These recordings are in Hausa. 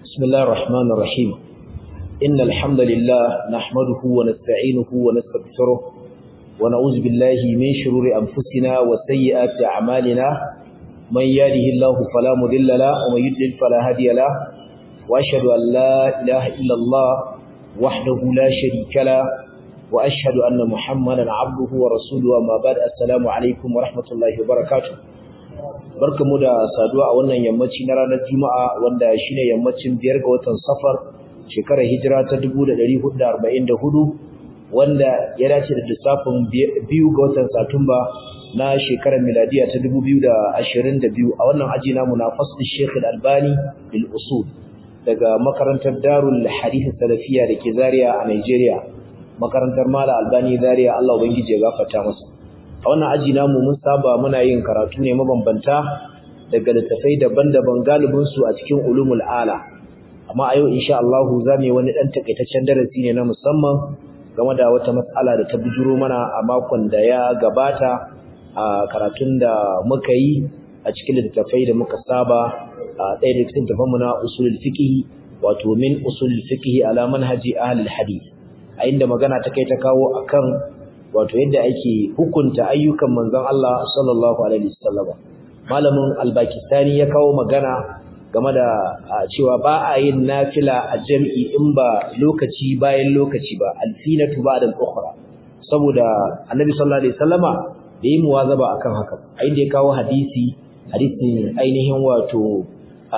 بسم الله الرحمن الرحيم إن الحمد لله نحمده ونستعينه ونستغفره ونعوذ بالله من شرور أنفسنا وسيئات أعمالنا من يهده الله فلا مضل له ومن يضلل فلا هادي له وأشهد أن لا إله إلا الله وحده لا شريك له وأشهد أن محمدا عبده ورسوله أما بعد السلام عليكم ورحمة الله وبركاته. Barkamu da saduwa a wannan yammaci na ranar Juma'a wanda shine yammacin 5 ga watan Safar shekarar hijira ta 1444 wanda ya dace da lissafin 2 ga watan Satumba na shekarar miladiya ta 2022 a wannan aji namu na fasl Sheikh Al-Albani bil usul daga makarantar Darul Hadith Salafiyya dake Zaria a Nigeria, makarantar Mala Albani Zaria, Allah ubangije ya gafarta masa. A wannan aji namu mun saba muna yin karatu ne mabambanta daga littafai daban-daban galibin su a cikin ulumul ala, amma a yau insha Allah zamu yi wani dan takaitaccen darasi ne na musamman game da wata mas'ala da ta bujuro mana a makon da ya gabata a karatun da muka yi a cikin littafai da muka saba a ɗaya da cikin tafanmu na usulul fiqh, wato min usulul fiqh ala manhaji ahlul hadith, a inda magana ta kai ta kawo akan wato yadda ake hukunta ayyukan manzon Allah sallallahu alaihi wasallam. Malamin al-Bakistani ya kawo magana game da cewa ba a yin nafila a jami'i in ba lokaci bayan lokaci ba, alfinatu ba'da al-ukhra, saboda Annabi sallallahu alaihi wasallama da yi muwazaba akan haka, a inda ya kawo hadisin ainihin wato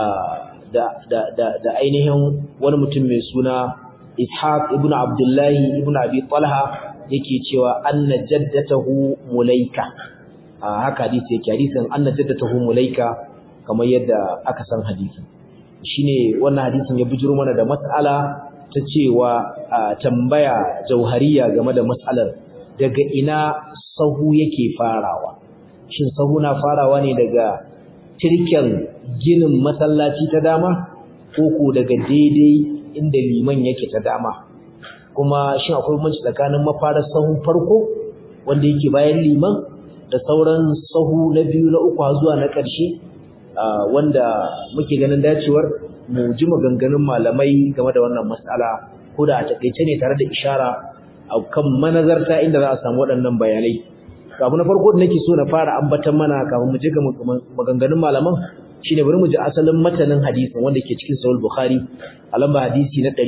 da ainihin wani mutum mai suna Ishaq ibn Abdullah ibn Abi Talha yake cewa anna jaddatahu mulaika, haka hadisi yake, hadisin anna jaddatahu mulaika kamar yadda aka san hadisi shine. Wannan hadisin ya bujiro mana da mas'ala ta cewa tambaya jauhariya game da mas'alar daga ina sahu yake farawa, shin sahu na farawa ne daga tirken ginin masallaci ta dama ko ko daga daidai inda liman yake ta dama, kuma shin akwai bambanci tsakanin mafarar sahun farko wanda yake bayan liman da sauran sahu na biyu na uku zuwa na ƙarshe, wanda muke ganin dacewar mu ji maganganun malamai game da wannan mas'ala, ko da a takeice ne tare da ishara kan manazarta inda za a samu waɗannan bayanai. Abu na farko da nake so na fara ambatan mana kafin mu je ga maganganun malaman shine bari mu ji asalin matanin hadisin wanda ke cikin Sahih Bukhari a lamba hadisi na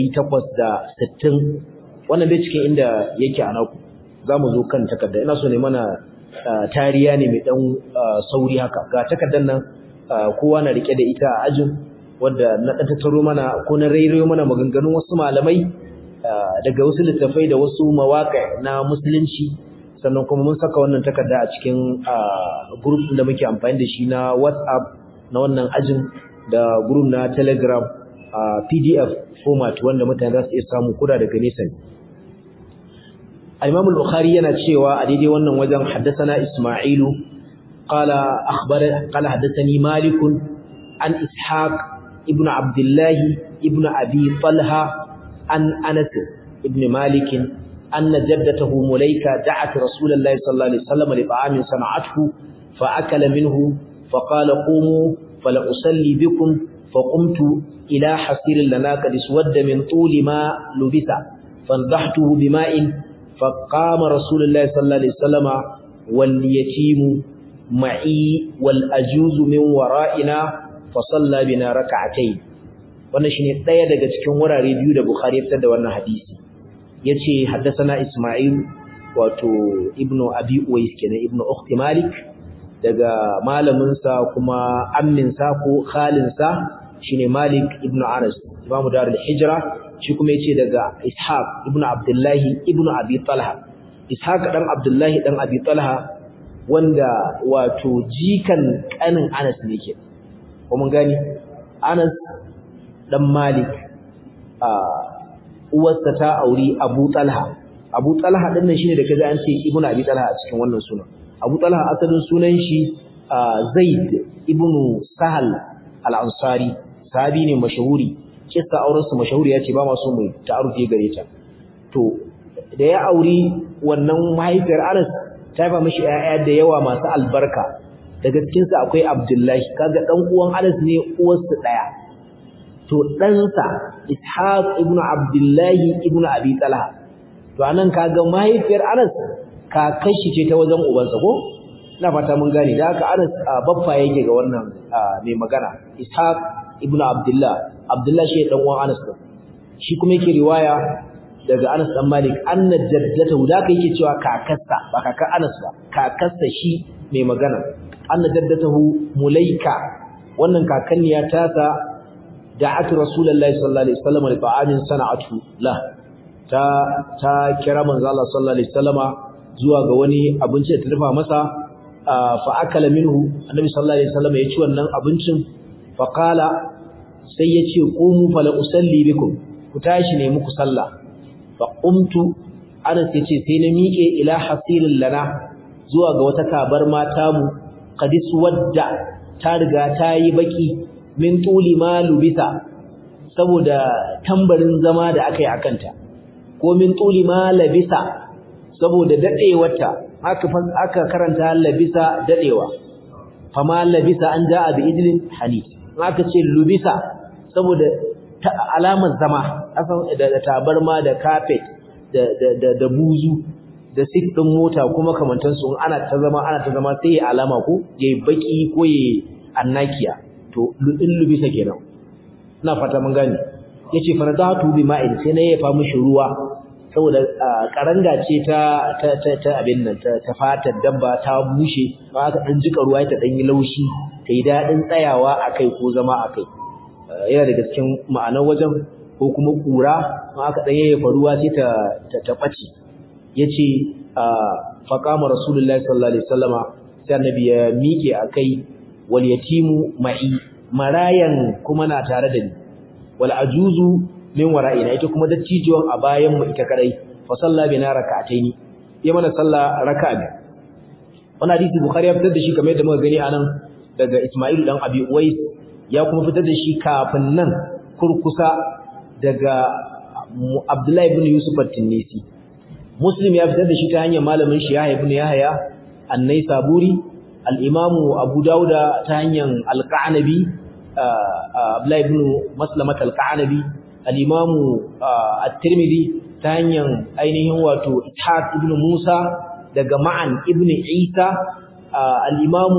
860. Wannan bai cikin inda yake a naku, zamu zo kan takarda. Ina so ne mana tariya ne mai dan sauri haka. Ga takardar nan kowa na rike da ita a ajin, wanda na dan tattaro mana ko na rairayo mana maganganun wasu malamai daga wasu littafai da wasu mawaqi na musulunci. Sannan kuma mun saka wannan takarda a cikin group da muke amfani da shi na WhatsApp na wannan ajin da group na Telegram PDF format wanda mutane za su iya samu kuda daga nesa. Al-Imam al-Bukhari yana cewa a daidai wannan wajen haddathana Isma'ilu qala haddathani Malik an Ishaq ibn Abdullah ibn Abi Talha an Anas ibn Malik anna jaddatahu Mulaika da'at Rasulullahi sallallahu alaihi wasallam li ta'amin sana'athu fa akala minhu fa qala qumu fala usalli bikum fa qumtu ila hasirin lana qad iswadda min tuli ma lubisa fandahtuhu bima'in faqama Rasulullahi sallallahu alaihi wasallama wal yatimu ma'i wal ajuzu min wara'ina fa salla bina rak'atayn. Wannan shine daya daga cikin wurare biyu da Bukhari ya fitar da wannan hadisi. Yace haddathana Isma'il wato ibnu Abi Uwais kenan, ibnu ukhti Malik, daga malamin sa kuma ammin sa ko khalin sa shine Malik ibn Anas, Imam Darul Hijra. Shi kuma yace daga Ishaq ibn Abdullah ibn Abi Talha. Ishaq dan Abdullah dan Abi Talha wanda wato jikan kanin Anas ne ke. Ko mun gani Anas dan Malik uwarsa ta auri Abu Talha. Abu Talha din nan shine da kaza an ce ibn Abi Talha a cikin wannan sunan. Abu Talha asalin sunan shi Zaid ibn Sahal al-Ansari, sahabi ne mashahuri, kissa auren su mashahuri yace ba ma so mu ta'arufi gare ta. To da ya auri wannan mahaifiyar Anas ta ba mishi ƴaƴa da yawa masu albarka, daga cikin su akwai Abdullahi, kaga dan uwan Anas ne uwarsa daya. to ɗansa Ishaq ibn Abdullahi ibn Abi Talha to anan kaga mahaifiyar Anas kakashi ce ta wajen ubansa ko ina fata mun gane da haka Anas baffa yake ga wannan mai magana Ishaq ibn Abdullah shi dan uwan Anas shi kuma yake riwaya daga Anas dan Malik anna jaddatahu da yake cewa kakarsa ba kakar Anas ba kakarsa shi mai magana anna jaddatahu Mulaika wannan kakanniya ta sa da'at Rasulullahi sallallahu alaihi wasallam li ta'amin sana'atu la ta kira manzo Allah sallallahu alaihi wasallama zuwa ga wani abinci da ta dafa masa fa akala minhu annabi sallallahu alaihi wasallam ya ci wannan abincin fa qala sai ya ce qumu fala usalli bikum ku tashi ne muku sallah fa qumtu Anas ya ce sai na miƙe ila hasilin lana zuwa ga wata kabar mata mu qadis wadda ta riga ta yi baki min tuli ma lubita saboda tambarin zama da aka yi akanta ko min tuli ma labisa saboda dadewarta aka karanta labisa dadewa fama labisa an jaa bi idlin hanif aka ce lubisa saboda alamar zama asan da tabarma da carpet da buzu da sit din mota kuma kamantan su ana ta zama sai alama ko yayi baki ko yayi annakiya to in lubisa kenan ina fata mun gane yace faradatu bi ma'in sai na yafa mishi ruwa saboda karanga ce ta abin nan ta fatar dabba ta bushe ba aka dan jika ruwa ta dan yi laushi kai dadin tsayawa akai ko zama akai yana daga cikin ma'anar wajen ko kuma kura ma aka dan yayyafa ruwa sai ta bace yace faqama rasulullahi sallallahu alaihi wasallama sai annabi ya miƙe akai wal yatimu ma'i marayan kuma na tare da ni wal ajuzu min wara'ina ita kuma dattijuwan a bayan mu ita kadai fa salla bina rak'ataini ya mana salla raka'a biyu wannan hadisi bukhari ya fitar da shi kamar yadda muka gani anan daga Isma'il dan Abi Uwais ya kuma fitar da shi kafin nan kurkusa daga Abdullah ibn Yusuf at-Tinnisi Muslim ya fitar da shi ta hanyar malamin shi Yahya ibn Yahya an-Naisaburi al-Imam Abu Dawuda ta hanyar al-Qanabi Abdullah ibn Maslamat al-Qanabi al-Imam at-Tirmidhi ta hanyar ainihin wato Ishaq ibn Musa daga Ma'an ibn Isa al-Imam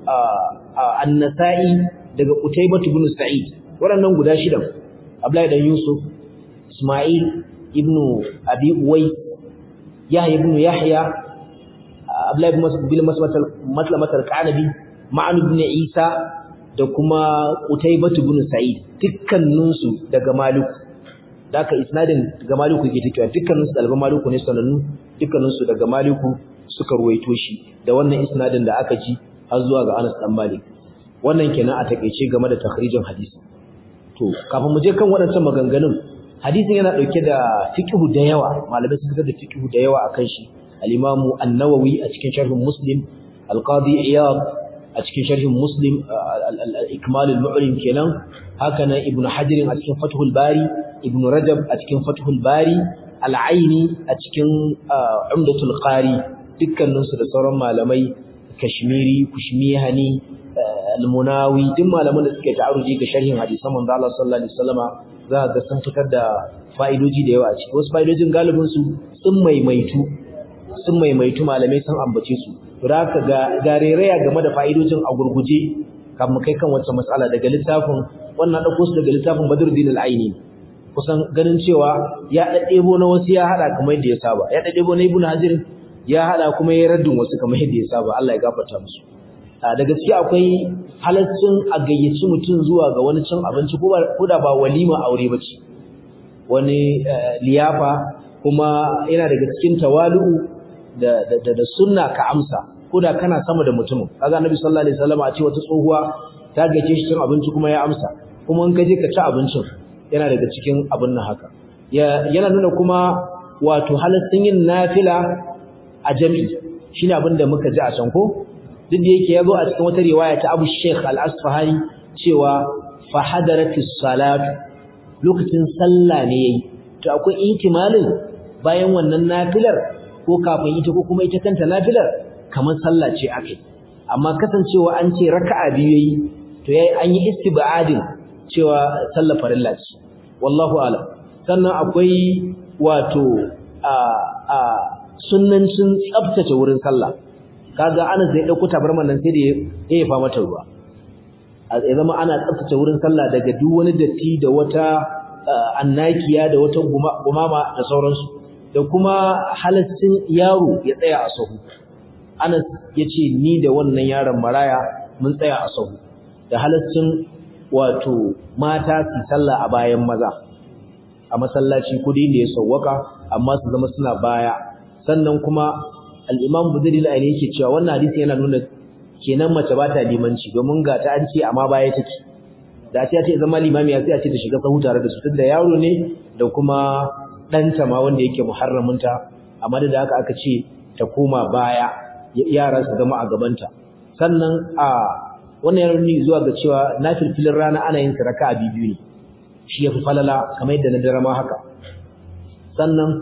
an-Nasa'i daga Qutaybah ibn Sa'id waɗannan guda shidan Abdullah dan Yusuf Isma'il ibn Abi Uwais Yahya ibn Yahya Abdullah ibn Maslamat al-Qanabi Ma'an ibn Isa da kuma Qutaybah ibn Sa'id dukkaninsu daga Malik daka isnadin daga Maliku yake takewa dukkaninsu dalban Maliku ne sanannu dukkaninsu daga Maliku suka ruwaito shi da wannan isnadin da aka ji har zuwa ga Anas dan Malik wannan kenan a takeice game da takhrijin hadisi to kafin mu je kan waɗannan maganganun hadisin yana dauke da fiqhu da yawa malamai sun fitar da fiqhu da yawa akan shi al-Imam An-Nawawi a cikin sharh Muslim al-Qadi Iyad a cikin sharhin Muslim al-Ikmal al-Mu'lim kenan haka nan Ibn Hajar a cikin Fathul Bari Ibn Rajab a cikin Fathul Bari Al-Aini a cikin Umdatul Qari dukkanin su da sauran malamai Kashmiri Kushmihani Al-Munawi duk malaman da suke ta'aruji ga sharhin hadisan manzo Allah sallallahu alaihi wasallama za ga sun fitar da fa'idoji da yawa a ciki wasu fa'idojin galibin su sun maimaitu malamai sun ambace su haka ga rereya game da fa'idojin a gurguje kafin kai kan wata matsala daga littafin wannan dauko su daga littafin Badruddin al-Aini kusan ganin cewa ya daddebo na wasu ya hada kamar yadda ya saba ya daddebo na Ibn Hajar ya hada kuma ya raddun wasu kamar yadda ya saba Allah ya gafarta musu da gaskiya akwai halaccin a gayyaci mutum zuwa ga wani cin abinci ko da ba walima aure bace wani liyafa kuma yana daga cikin tawalu da sunna ka amsa koda kana sama da mutumin kaga Annabi sallallahu alaihi wasallam a ce wata tsohuwa ta gace shi cin abinci kuma ya amsa kuma in ka je ka ci abincin yana daga cikin abin nan haka yana nuna kuma wato halaccin yin nafila a jami'i shine abin da muka ji a can ko duk da yake yazo a cikin wata riwaya ta Abu Sheikh Al-Asfahani cewa fa hadaratis salat lokacin sallah ne yayi to akwai ihtimalin bayan wannan nafilar ko kafin ita ko kuma ita kanta nafilar kamar sallah ce akai amma kasancewa an ce raka'a biyu yayi to yayi an yi istibadin cewa sallar farilla ce wallahu a'lam. Sannan akwai wato sunnancin tsaftace wurin sallah. Kaga Anas zai dauko tabarman nan sai da ya fa mata ruwa. Ya zama ana tsaftace wurin sallah daga duk wani datti da wata annakiya da wata gumama da sauransu, da kuma halaccin yaro ya tsaya a sahu. Anas yace ni da wannan yaron maraya mun tsaya a sahu, da halaccin wato mata su sallah a bayan maza a masallaci kudi da ya sawwaka, amma su zama suna baya. Sannan kuma al-Imam Budari al-Aini yake cewa wannan hadisi yana nuna kenan mace ba ta limanci, domin ga ta an ce amma baya take. Da ta ce zama limami sai a ce ta shiga sahu tare da su, tunda yaro ne da kuma ɗanta ma wanda yake muharraminta, amma da haka aka ce ta koma baya, yara su zama a gabanta. Sannan wannan yana nuni zuwa ga cewa nafilfilin rana ana yin su raka'a biyu ne, shi yafi falala kamar yadda na dare ma haka. Sannan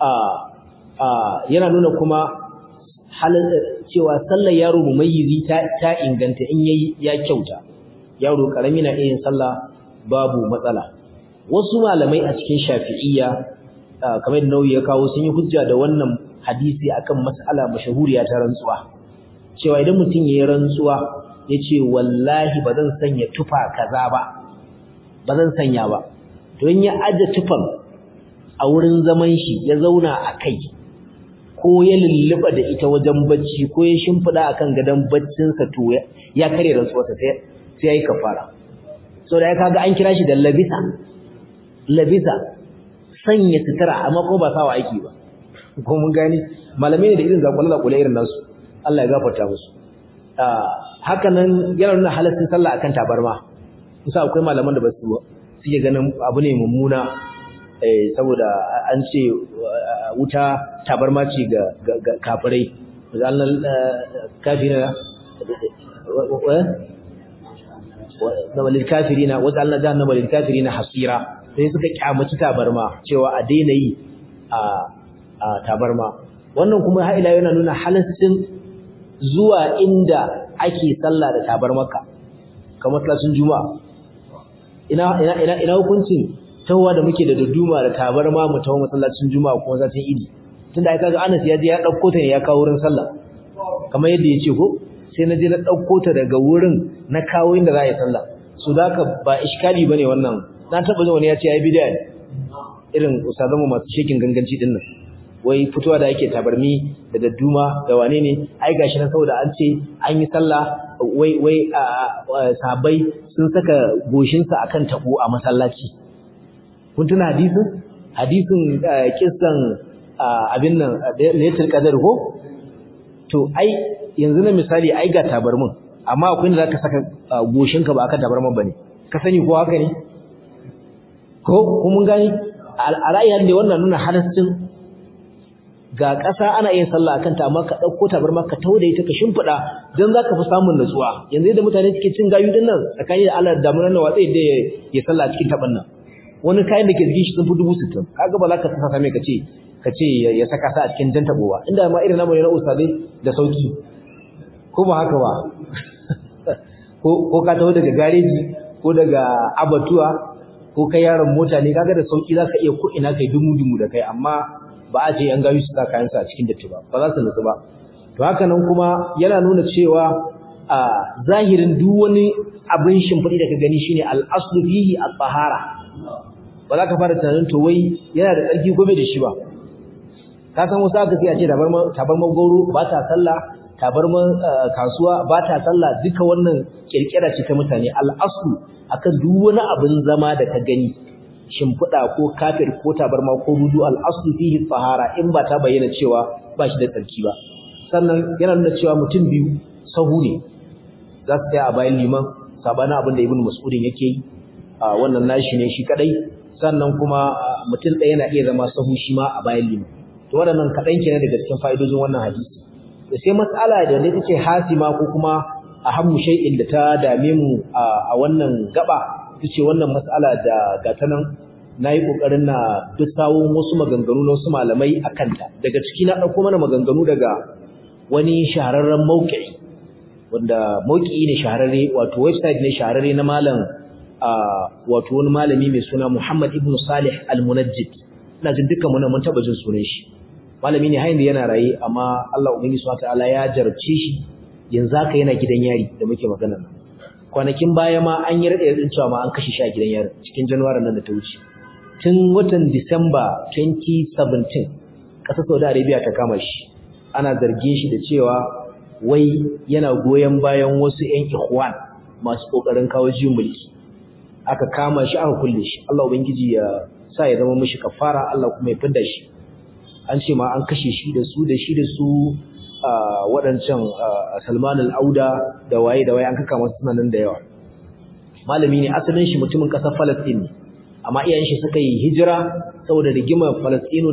yana nuna kuma cewa sallar yaro mumayyizi ta inganta in yayi ya kyauta. Yaro karami na iya yin sallah babu matsala. Wasu malamai a cikin Shafi'iyya kamar da Nawawi ya kawo sun yi hujja da wannan hadisi akan mas'ala mashahuriya ta rantsuwa, cewa idan mutum yayi rantsuwa yace wallahi bazan sanya tufa kaza ba, bazan sanya ba, to in ya aje tufan a wurin zaman shi ya zauna a kai, ko ya lulluba da ita wajen bacci, ko ya shimfida akan gadon baccinsa, to ya kare rantsuwarsa sai yayi kafara. So da ya kaga an kira shi da labisa sanya sutura, amma ko ba sawa aiki ba. Ko mun gani malamai ne da irin zakwalle irin nasu, Allah ya gafarta musu. Haka nan yana nuna halaccin sallah akan tabarma. Musa akwai malaman da ba su suke ganin abu ne mummuna, saboda an ce wuta tabarma ce ga kafirai. Misalan kafirina na walil kafirina waja'alna jahannama lil kafirina hasira, sai suka kyamaci tabarma cewa a daina yi a tabarma. Wannan kuma har ila yana nuna halaccin zuwa inda ake sallah da tabarmaka, kamar masallacin juma'a. Ina hukuncin tawa da muke da duduma da tabarma mu tawo masallacin juma'a ko masallacin idi, tunda ai kaga Anas ya je ya dauko ta ne ya kawo wurin sallah kamar yadda yace ko, sai na je na dauko ta daga wurin na kawo inda za a yi sallah. So daka ba iskali bane wannan. Na taba jin wani ya ce ai bid'a ne, irin ustazanmu masu shekin ganganci din nan, wai fitowa da yake tabarmi da dadduma da wane ne, ai gashi na saboda an ce an yi sallah wai sahabbai sun saka goshinsa akan tabo a masallaci. Kun tuna hadisin kissan abin nan Lailatul Qadr ko? To ai yanzu na misali ai ga tabarmin, amma akwai inda zaka saka goshinka ba akan tabarmin bane, ka sani ko haka ne ko mun gani a ra'ayin da wannan nuna halaccin ga ƙasa ana yin sallah akan ta, amma ka dauko tabarma ka tauda ita ka shimfida dan zaka fi samun nutsuwa. Yanzu da mutane suke cin gayu din nan tsakani da Allah da mun nan watsa da ya sallah cikin taban nan, wani kayan da ke jikin shi sun fi 60,000, kaga ba za ka saka mai kace ya saka sa a cikin jan tabowa, inda ma irin namu ne na ustadai da sauki, ko ba haka ba ko ka taho daga gareji ko daga abatuwa ko kai yaron mota ne, kaga da sauki zaka iya ko ina kai dumu da kai, amma ba a ce yan gawi su sa kayan sa a cikin datti ba za su nutsu ba. To haka nan kuma yana nuna cewa a zahirin duk wani abin shimfidi da ka gani shine al-aslu fihi at-tahara. Ba za ka fara tunanin to wai yana da tsarki ko bai da shi ba. Ka san wasu aka sai a ce tabarma goro ba ta sallah, tabarma kasuwa ba ta sallah, duka wannan kirkira ce ta mutane. Al-aslu akan duk wani abin zama da ka gani, shimfiɗa ko kafir ko tabarma ko rudu, al-aslu fihi tahara, in ba ta bayyana cewa ba shi da tsarki ba. Sannan yana nuna cewa mutum biyu sahu ne za su tsaya a bayan liman, sabanin abin da Ibn Mas'udin yake yi, wannan nashi ne shi kadai. Sannan kuma mutum ɗaya yana iya zama sahu shi ma a bayan liman. To waɗannan kaɗan kenan daga cikin fa'idojin wannan hadisi. Da sai mas'ala da ita ce hasima ko kuma ahammu shay'in da ta dame mu a wannan gaba, ita ce wannan mas'ala da gata nan nayi kokarin na dusawon wasu maganganu na wasu malamai akan ta. Daga ciki na dauko mana maganganu daga wani shahararren mauqi'i, wanda mauqi'i ne shahararre, wato website ne shahararre na malam wato wani malami mai suna Muhammad ibn Salih al-Munajjid ina jin dukkan mun taba jin sunan shi malami ne hayin da yana raye amma Allah ubangiji subhanahu wataala ya jarabce shi yanzu haka yana gidan yari da muke magana nan kwanakin baya ma an yi radin cewa ma an kashe shi a gidan yari cikin January nan da ta wuce tun watan December 2017 kasar Saudi Arabia ta kama shi ana zargin shi da cewa wai yana goyen bayan wasu ƴan ikhwan masu kokarin kawo jiyin mulki aka kama shi aka kulle shi Allah ubangiji ya sa ya zama mishi kafara Allah kuma ya fidda shi an ce ma an kashe shi da su waɗancan Salman al-Auda da waye an kaka masu sunanan da yawa malami ne asalin shi mutumin ƙasar Palestine ne amma iyayen shi suka yi hijira saboda rigimar Palestine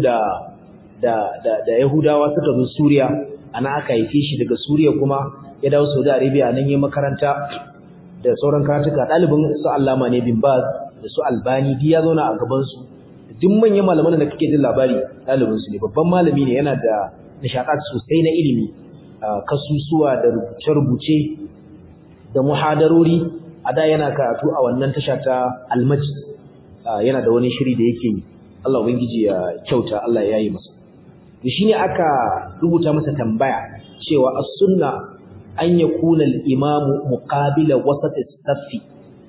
da Yahudawa suka zo Suriya ana aka haife shi daga Suriya kuma ya dawo Saudi Arabia nan yayin makaranta da sauran karatuka ɗalibin su Allama ne bin Baz da su Albani duk ya zauna a gaban su duk manyan malaman da kake jin labari ɗalibin su ne babban malami ne yana da nishaɗat sosai na ilimi kasusuwa da rubuce-rubuce da muhadarori a da yana karatu a wannan tasha ta Al-Majd yana da wani shiri da yake yi Allah ubangiji ya kyauta Allah ya yi masa shine aka rubuta masa tambaya cewa as-sunna an yakuna al-imamu muqabila wasat as-saffi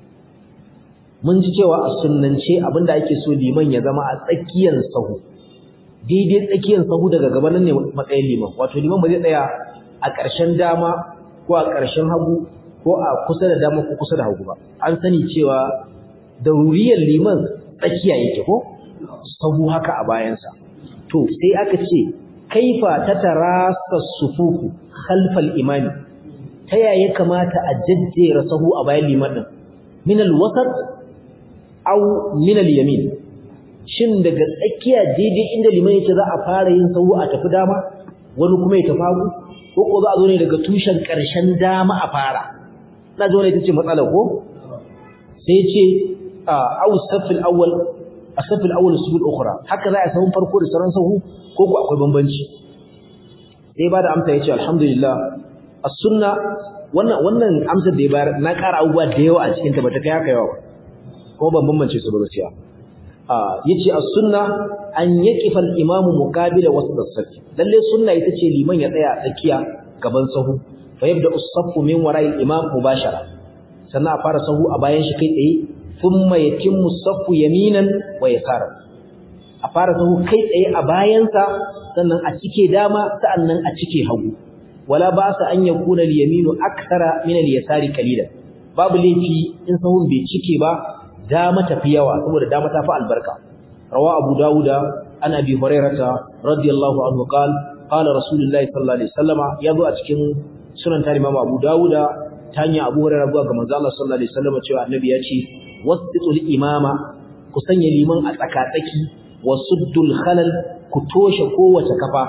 mun ji cewa as-sunnance abinda ake so liman ya zama a tsakiyar sahu daidai tsakiyar sahu daga gaban ne matsayin liman wato liman ba zai tsaya a ƙarshen dama ko a ƙarshen hagu ko a kusa da dama ko kusa da hagu ba an sani cewa dauriyar liman tsakiya yake ko sahu haka a bayansa to sai aka ce kaifa tatarasa sufufu khalfal imami ta yaya kamata a jajjera sahu a bayan liman din min alwasat aw min alyamin shin daga tsakiya daidai inda liman yake za a fara yin sahu a tafi dama wani kuma ya tafi hagu ko za a zo ne daga tushen karshen dama a fara na zo ne tace matsala ko sai ce aw safil awwal as-saff al-awwal as-saff al-ukhra haka za a sahun farko da sauran sahu ko akwai bambanci sai ba da amsa yace alhamdulillah as-sunna wannan amsar da ya bayar na ƙara abubuwa da yawa a cikin ta bata kai haka yawa ko ban bambance su ba gaskiya yace as-sunna an yaqifa al-imam muqabila wasat as-saff lalle sunna ita ce liman ya tsaya tsakiya gaban sahu fa yabda as-saff min wara'i al-imam mubashara sannan a fara sahu a bayan shi kai tsaye thumma yatimmu as-saffu yaminan wa yasara a fara sahu kai tsaye a bayansa sannan a cike dama sannan a cike hagu wala ba sa an yakuna al-yaminu akthara min al-yasari qalilan babu laifi in sahun bai cike ba dama tafi yawa saboda dama ta fi albarka rawa abu dauda an abi hurairata radiyallahu anhu qala rasulullahi sallallahu alaihi wasallama yazo a cikin sunan tarihi imam abu dauda ta hanyar abu hurairah zuwa ga manzo Allah sallallahu alaihi wasallama cewa annabi ya ce wasitul imama ku sanya liman a tsakatsaki wasuddul khalal ku toshe kowace kafa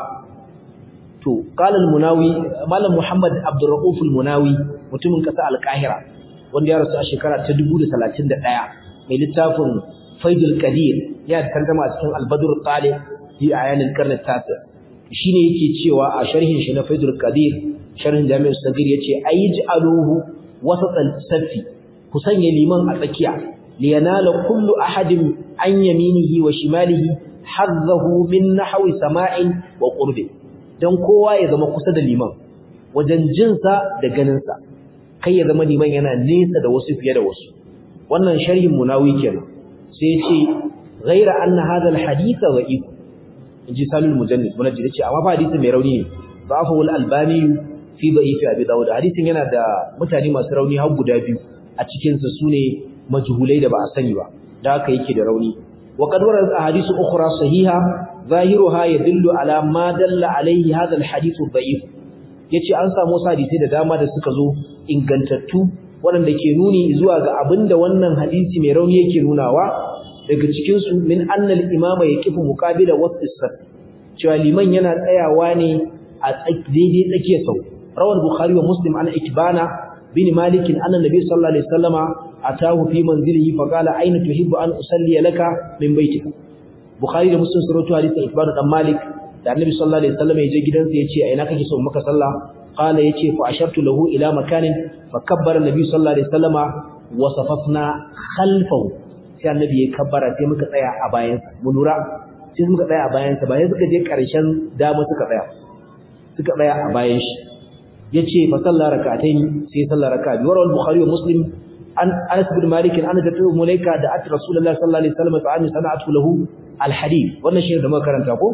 to qala al-munawi malam muhammad abdurrauf al-munawi mutumin kasa al-qahira wanda ya rasu a shekara ta 1031 mai littafin faidul qadir ya tarjuma a cikin al-badr al-talib fi ayan al-qarn al-tasi shine yake cewa a sharhin shi na faidul qadir sharhin jami'ul sagir yace ayj'aluhu wasat al-safi ku sanya liman a tsakiya liyanala kullu ahadin an yaminihi wa shimalihi hazzahu min nahwi sama'in wa qurbi dan kowa ya zama kusa da liman wajen jinsa da ganinsa kai ya zama liman yana nesa da wasu fiye da wasu wannan sharhin munawi kenan sai ya ce ghaira anna hadha alhadith da'if inji salul mujannid munajjid yace amma fa hadisi mai rauni ne da'afu al-albani fi da'if abi dawud hadisin yana da mutane masu rauni har guda biyu a cikin sa sune majhulai da ba a sani ba da haka yake da rauni wa qad warada ahadithu ukhra sahiha zahiruha yadullu ala ma dalla alayhi hadha alhadith da'if yace an samu hadisi da dama da suka zo ingantattu waɗanda ke nuni zuwa ga abinda wannan hadisi mai rauni yake nunawa daga cikin su min annal imama yaqifu muqabila wasf cewa liman yana tsayawa ne a daidai tsakiyar sau rawal bukhari wa muslim an ikbana bin malik anna nabi sallallahu alaihi wasallama atahu fi manzilihi fa qala aina tuhibbu an usalli laka min baitika bukhari da muslim sun rawaito hadisin ikbana dan malik da annabi sallallahu alaihi wasallama ya je gidansa yace a ina kake so maka sallah qala yace fa ashartu lahu ila makanin fa kabbara nabi sallallahu alaihi wasallama wa safafna khalfahu sai annabi ya kabbara sai muka tsaya a bayansa mu lura sai muka tsaya a bayansa bayan suka je karshen dama suka tsaya a bayan shi yace fa sallar rak'atayn sai sallar rak'a bi warawal bukhari wa muslim an Anas bin Malik an da tu mulaika da at rasulullahi sallallahu alaihi wasallam fa an sana'atu lahu al hadith wannan shi da muka karanta ko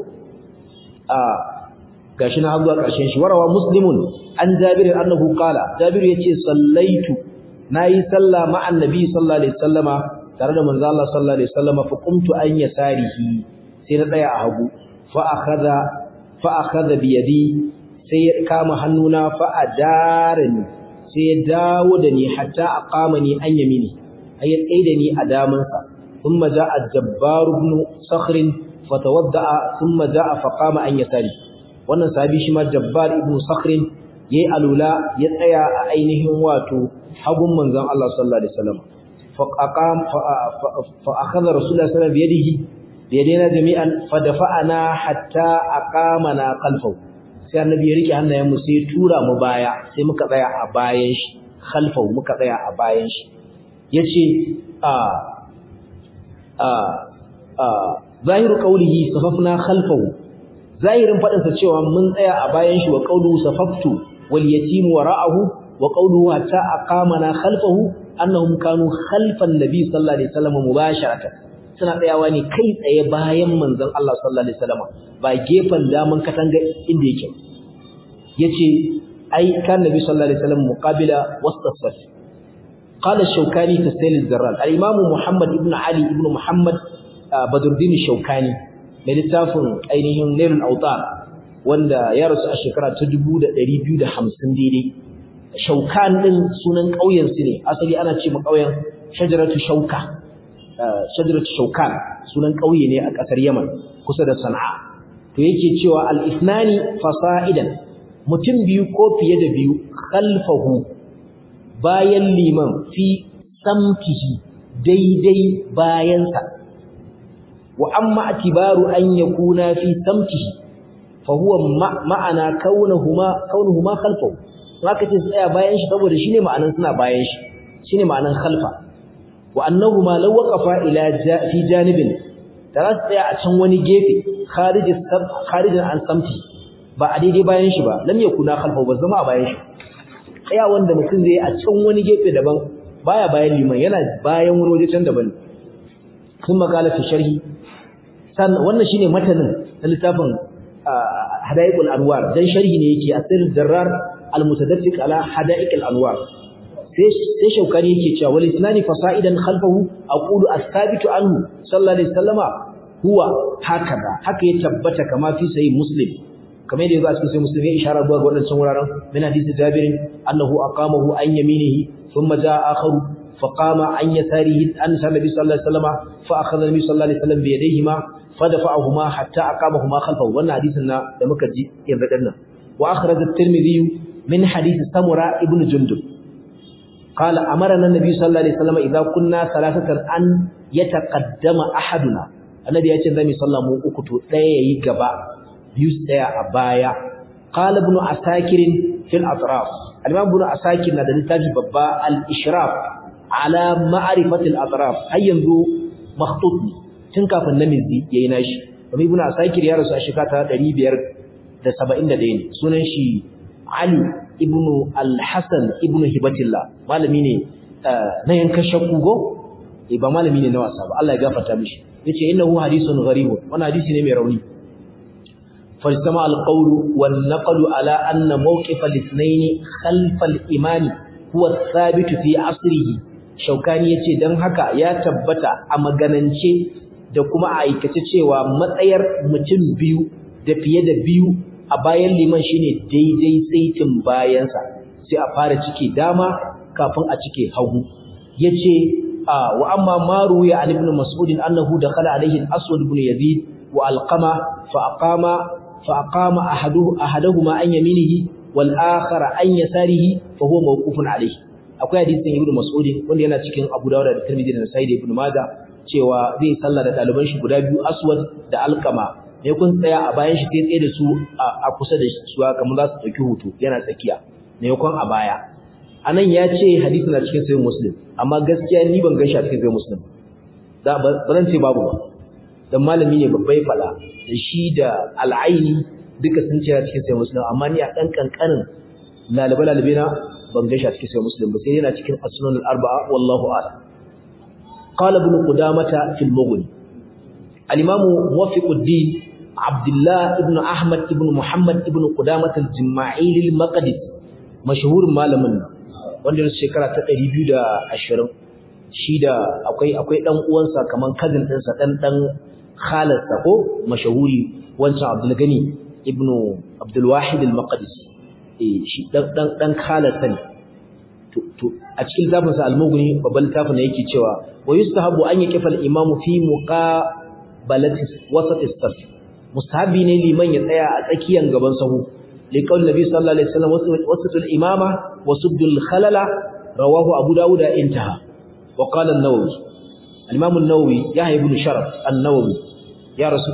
gashi na zuwa karshen shi warawa muslimun an jabir annahu qala jabir yace sallaitu nayi sallah ma annabi sallallahu alaihi wasallama tare da manzo Allah sallallahu alaihi wasallama fa qumtu an yasarihi sai na tsaya a hagu fa akhadha bi yadi sai ya kama hannuna fa adarani sai ya dawo da ni hatta aqamani an yamini ay ya tsaida ni a damansa thumma jaa jabbar ibn sakhr fatawadda thumma jaa fa qama an yasari wannan sahabi shi ma jabbar ibn sakhr yayi alula ya tsaya a ainihin wato hagun manzon Allah sallallahu alaihi wasallam fa akhadha rasulullah sallallahu alaihi wasallam bi yadihi biyadena jami'an fadafa'ana hatta aqamana khalfahu sai annabi ya rike hannayen mu sai tura mu baya sai muka tsaya a bayan shi khalfahu muka tsaya a bayan shi yace zahiru qawlihi safafna khalfahu zahirin fadin sa cewa mun tsaya a bayan shi wa qawluhu safaftu wal yatim wara'ahu wa qawluhu hatta aqamana khalfahu annahum kanu khalfan nabi sallallahu alaihi wasallam mubasharatan suna tsayawa ne kai tsaye bayan manzon Allah sallallahu alaihi wasallam ba gefen daman katanga inda yake yace ai kan nabi sallallahu alaihi wasallam muqabila wastasaf qala ash-shawkani fi sayl al-zarral al-imam muhammad ibn ali ibn muhammad badruddin ash-shawkani mai littafin ainihin nailul awtar wanda ya rasu a shekara ta 2250 daidai shawkan din sunan kauyen su ne asali ana ce mu kauyen shajaratu shauka shajaratu shaukan sunan kauye ne a kasar Yaman kusa da Sana'a to yake cewa al-ithnani fasa'idan mutum biyu ko fiye da biyu khalfahu bayan liman fi samtihi daidai bayansa wa amma atibaru an yakuna fi samtihi fa huwa ma'ana kaunuhuma khalfahu haka ce tsaya bayan shi saboda shine ma'anan suna bayan shi shine ma'anan khalfa wa annahuma law waqafa ila fi janibin taras tsaya a can wani gefe kharijan an samti ba a daidai bayan shi ba lam yakuna khalfa ba zama a bayan shi tsaya wanda mutum zai a can wani gefe daban baya bayan liman yana bayan wani waje can daban kuma kala fi sharhi san wannan shine matanin na littafin hadaiqul anwar dan sharhi ne yake asir darrar al-mutadaffiq ala hadaiqul anwar sai shaukani yake cewa wal isnani fasaidan khalfahu aqulu as-sabitu anhu sallallahu alaihi wasallama huwa hakaza haka ya tabbata kama fi sahih muslim kamar yadda yazo a cikin sahih muslim ya isharar zuwa ga wadannan wuraren min hadisi jabirin annahu aqamahu an yaminihi thumma jaa akharu faqama an yasarihi an nabi sallallahu alaihi wasallama fa akhadha nabi sallallahu alaihi wasallam bi yadayhima fadafa'ahuma hatta aqamahuma khalfahu wannan hadisin da muka ji yanzu dinnan wa akhraj at-tirmidhi min hadisi samura ibn jundub قال أمرنا النبي صلى الله عليه وسلم إذا كنا ثلاثة أن يتقدم أحدنا النبي يأتي النبي صلى الله عليه وسلم يقبع يستيع أبايا قال ابن عساكر في الأطراف الإمام ابن عساكر ندلتاج ببا الإشراف على معرفة الأطراف هيا ينذو مخطوط تنكا فالنمزي ييناش ومن ابن عساكر يا رسول الشكاة دريبير da 71 sunan shi Ali ibnu al-Hasan ibnu Hibatillah malami ne na yankan shakku go ba malami ne na wasa ba Allah ya gafarta mishi yace innahu hadithun gharib wannan hadisi ne mai rauni فاجتمع القول والنقل على أن موقف الاثنين خلف الإمام هو الثابت في عصره شوكاني yace dan haka ya tabbata a maganance da kuma a aikace cewa matsayar mutum biyu da fiye da biyu a bayan liman shine daidai saitin bayansa sai a fara cike dama kafin a cike hagu yace wa amma maru ya ali ibn mas'ud annahu dakhala alayhi al-aswad ibn yazid wa alqama fa aqama ahaduhuma an yaminihi wal akhar an yasarihi fa huwa mawqufun alayhi akwai hadisin ibn mas'ud wanda yana cikin abu dawud da tirmidhi da nasa'i da ibn majah cewa zai sallah da daliban shi guda biyu aswad da alqama ne kun tsaya a bayan shi sai tsaye da su a kusa da su kamar za su dauki hoto yana tsakiya ne kun a baya anan ya ce hadisi na cikin sahih Muslim amma gaskiya ni ban gaishe a cikin sahih Muslim ba zan ce babu ba dan malami ne babbai fala da shi da Al-Aini duka sun ce a cikin sahih Muslim amma ni a dan kankanin lalabe na ban gaishe a cikin sahih Muslim ba sai yana cikin as-sunan al-arba'a wallahu a'lam. Qala ibn Qudamah fi al-Mughni al-Imam Muwaffiquddin Abdullah ibn Ahmad ibn Muhammad ibn Qudamah al-Jama'ili al-Maqdisi mashhurin malamin wanda ya shekara ta 220 shi da akwai dan uwansa kaman cousin ɗinsa dan khalarsa ko mashahuri wancan Abdul Gani ibn Abdul Wahid al-Maqdisi shi dan khalarsa ne to a cikin zabinsa al-Mughni babban tafin yake cewa wa yustahabu an yaqifa al-imamu fi muqabalati wasat as-saf mustahabi ne liman ya tsaya a tsakiyar gaban sahu liqaul nabi sallallahu alaihi wasallam wasatul imama wasuddul khalala rawahu abu dawud intaha wa qala an-nawawi al-imam an-nawawi ya ibn sharaf an-nawawi ya rasu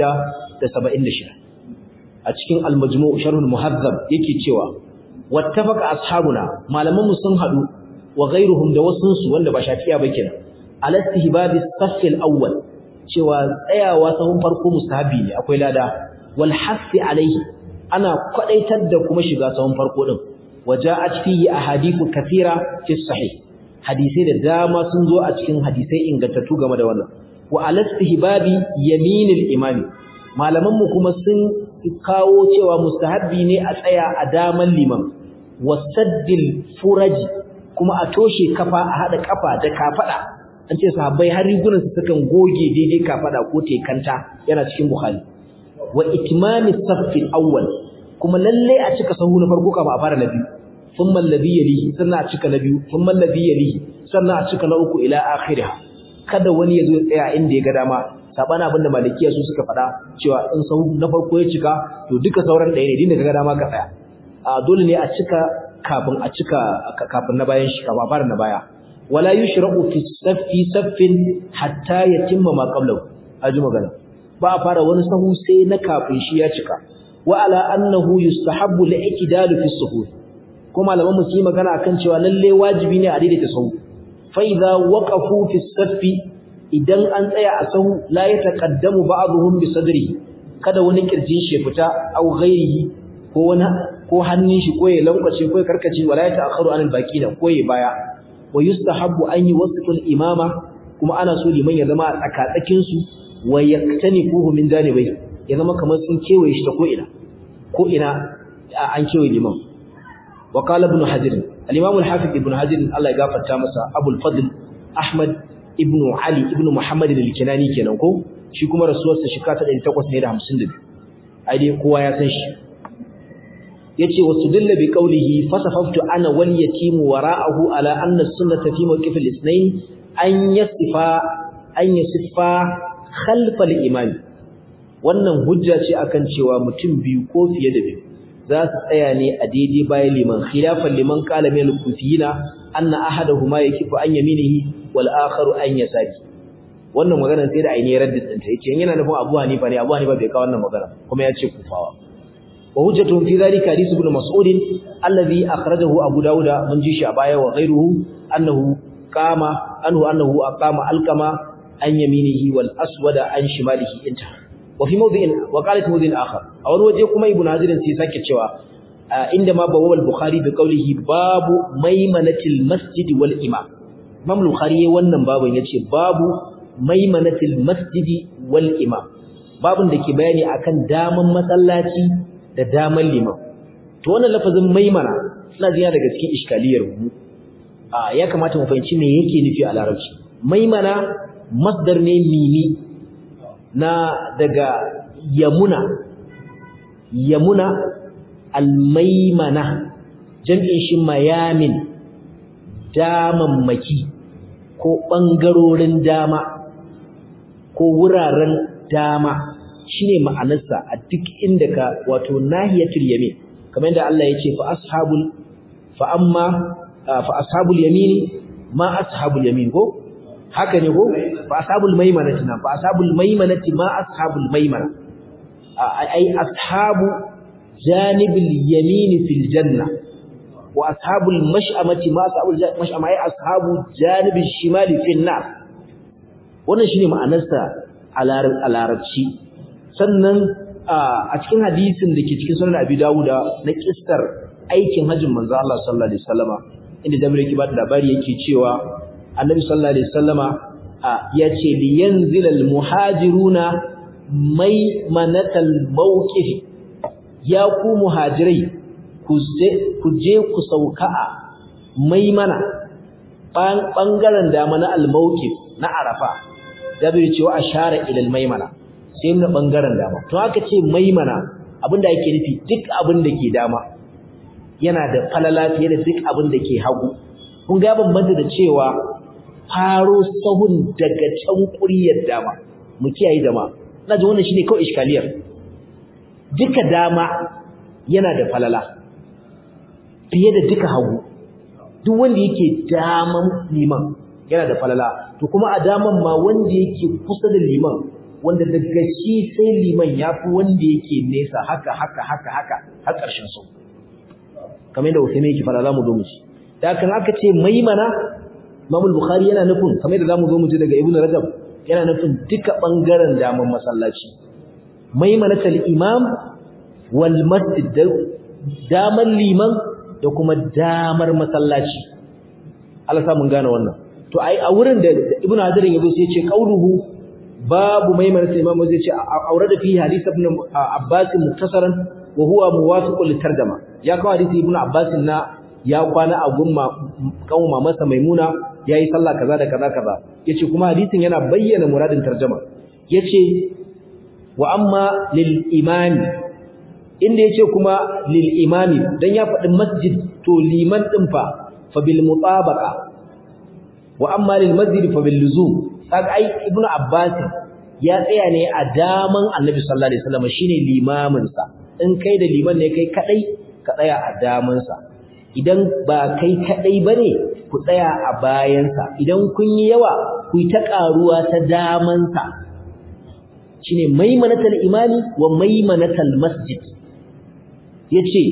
676 a cikin al-majmu' sharh al-muhazzab yake cewa wattafaqa ashabuna malaman mu sun hadu wa ghayruhum da wasunsu wanda ba shafi'a ba kenan ala istihbabi as-saff al-awwal cewa tsayawa sahun farko mustahabi ne akwai lada wal hasi alaihi ana kwadaitar da kuma shiga sahun farko din waja'at fihi ahadithu kathira fi sahih hadisi da dama sun zo a cikin hadisai ingantattu game da wannan wa ala istihbabi yaminil imami malaman mu kuma sun kawo cewa mustahabi ne a tsaya a daman liman wasaddil furaji kuma a toshe kafa a hada kafa da kafada an ce sahabbai har rigunan su sukan goge daidai kafada ko tekanta yana cikin bukhari wa itmamis saffil awwal kuma lalle a cika sahu na farko kafin a fara na biyu thumma alladhi yalihi sannan a cika na biyu thumma alladhi yalihi sannan a cika na uku ila akhirih kada wani yazo ya tsaya inda ya ga dama sabana abinda malikiya su suka faɗa cewa in sahu na farko ya cika to duka sauran ɗaya ne dinda ka ga dama ka tsaya dole ne a cika kafin na bayan shi kafin a fara na baya wala yushra'u fi saffin hatta yatimma ma qablahu aji magana ba a fara wani sahu sai na kafin shi ya cika wa ala annahu yustahabbu li'tidalu fi suhur kuma malaman mu yi magana akan cewa lalle wajibi ne a daidaita sahu fa idza waqafu fi saffi idan an tsaya a sahu la yataqaddamu ba'dhum bi sadrihi kada wani kirjin shi fita au ghairihi ko wani ko hannun shi ko ya lankwace ko ya karkace wala ya ta'akharu anil baqina ko ya baya wa yustahabbu an yuwaffiqu al-imama kuma ana so liman ya zama a tsakatsakin su wa yaktanifuhu min janibai ya zama kamar sun kewaye shi ta ko ina an kewaye liman wa qala ibn hajar al-imam al-hafiz ibn hajar Allah ya gafarta masa abul fadl ahmad ibn ali ibn muhammad al-kinani kenan ko shi kuma rasuwarsa shekara ta 852 ai dai kowa ya san shi yace wasudilla bi qawlihi fasafaftu ana wal yatim wara'ahu ala anna sunnata fi mawqif al-ithnain an yasifa khalf al-imam wannan hujja ce akan cewa mutum biyu ko fiye da biyu za su tsaya ne a daidai bayan liman khilafan liman qala min al-kufiyina anna ahaduhuma yakifu an yaminihi wal akharu an yasari wannan magana sai da ainihin raddin ta yace yana nufin Abu Hanifa ne Abu Hanifa bai kawo wannan magana kuma ya ce kufawa وهجته في ذلك حديث ابن مسعود الذي أخرجه أبو داود من جيش أبايا وغيره أنه أقام الكما عن يمينه والأسود عن شماله انتهى وفي موضع وقالت موضع آخر أول وجهكم ابن حجر سيساك الشواء عندما بواب البخاري بقوله باب ميمنة المسجد والإمام إمام البخاري wannan babun yace babu maimanatil masjidi wal imam babun da ke bayani akan daman masallaci da daman liman to wannan lafazin maimana ina jiya daga cikin iskaliyar mu ya kamata mu fahimci me yake nufi a larabci maimana masdar ne mimi na daga yamuna almaimana jam'in shi mayamin damammaki ko bangarorin dama ko wuraren dama shine ma'anarsa a duk inda ka wato nahiyatul yamin kamar yadda Allah ya ce fa ashabul yamini ma ashabul yamin ko haka ne ko fa ashabul maimanati na fa ashabul maimanati ma ashabul maimana ai ashabu janibil yamin fil janna wa ashabul mash'amati ma ashabul mash'ama ai ashabu janibish shimali fin nar wannan shine ma'anarsa a larabci. Sannan a cikin hadisin da ke cikin sunan Abi Dawud na kissar aikin hajjin manzo Allah sallallahu alaihi wasallama inda Jabir yake ba da labari yake cewa Annabi sallallahu alaihi wasallama yace li yanzilal muhajiruna maymanatal mawqif, ya ku muhajirai ku je ku sauka a maimana bangaren dama na al-mawqif na Arafa. Jabir ce wa ashara ila al-maimana, sai na bangaren dama. To aka ce maimana abinda yake nufi duk abin da ke dama yana da falala fiye da duk abin da ke hagu. Kun ga bambanta da cewa faro sahun daga can kuriyar dama, mu kiyaye dama. Ina ji wannan shine kawai iskaliyar. Duka dama yana da falala fiye da duka hagu. Duk wanda yake daman liman yana da falala, to kuma a daman ma wanda yake kusa da liman, wanda daga shi sai liman yafi wanda yake nesa haka har ƙarshen su. Kamar yadda Usaimi yake fara zamu zo mu ci. Da kan aka ce maimana, Imam Bukhari yana nufin kamar yadda zamu zo mu ji daga Ibn Rajab, yana nufin duka bangaren daman masallaci. Maimanatul imam wal masjid, daman liman da kuma damar masallaci. Allah sa mun gane wannan. To ai a wurin da Ibn Hajar yazo sai ya ce qauluhu babu maimanatul imam, zai ce aurada fi hadith ibn Abbas muktasaran wa huwa muwafiqun litarjama. Ya kawo hadisi Ibn Abbas na ya kwana a gumma kanwa masa Maimuna yayi sallah kaza da kaza yace kuma hadisin yana bayyana muradin tarjuma. Yace wa amma lil imami, inda yace kuma lil imami dan ya faɗi masjid, to liman din fa bil mutabaqa, wa amma lil masjid fa bil luzum. Kaga ai Ibn Abbas ya tsaya ne a daman Annabi sallallahu alaihi wasallam, shine limamin sa. In kai da liman ne kai kadai ka tsaya a daman sa, idan ba kai kadai bane ku tsaya a bayan sa, idan kun yi yawa ku yi ta karuwa ta daman sa. Shine maimanatul imani wa maimanatul masjid. Yace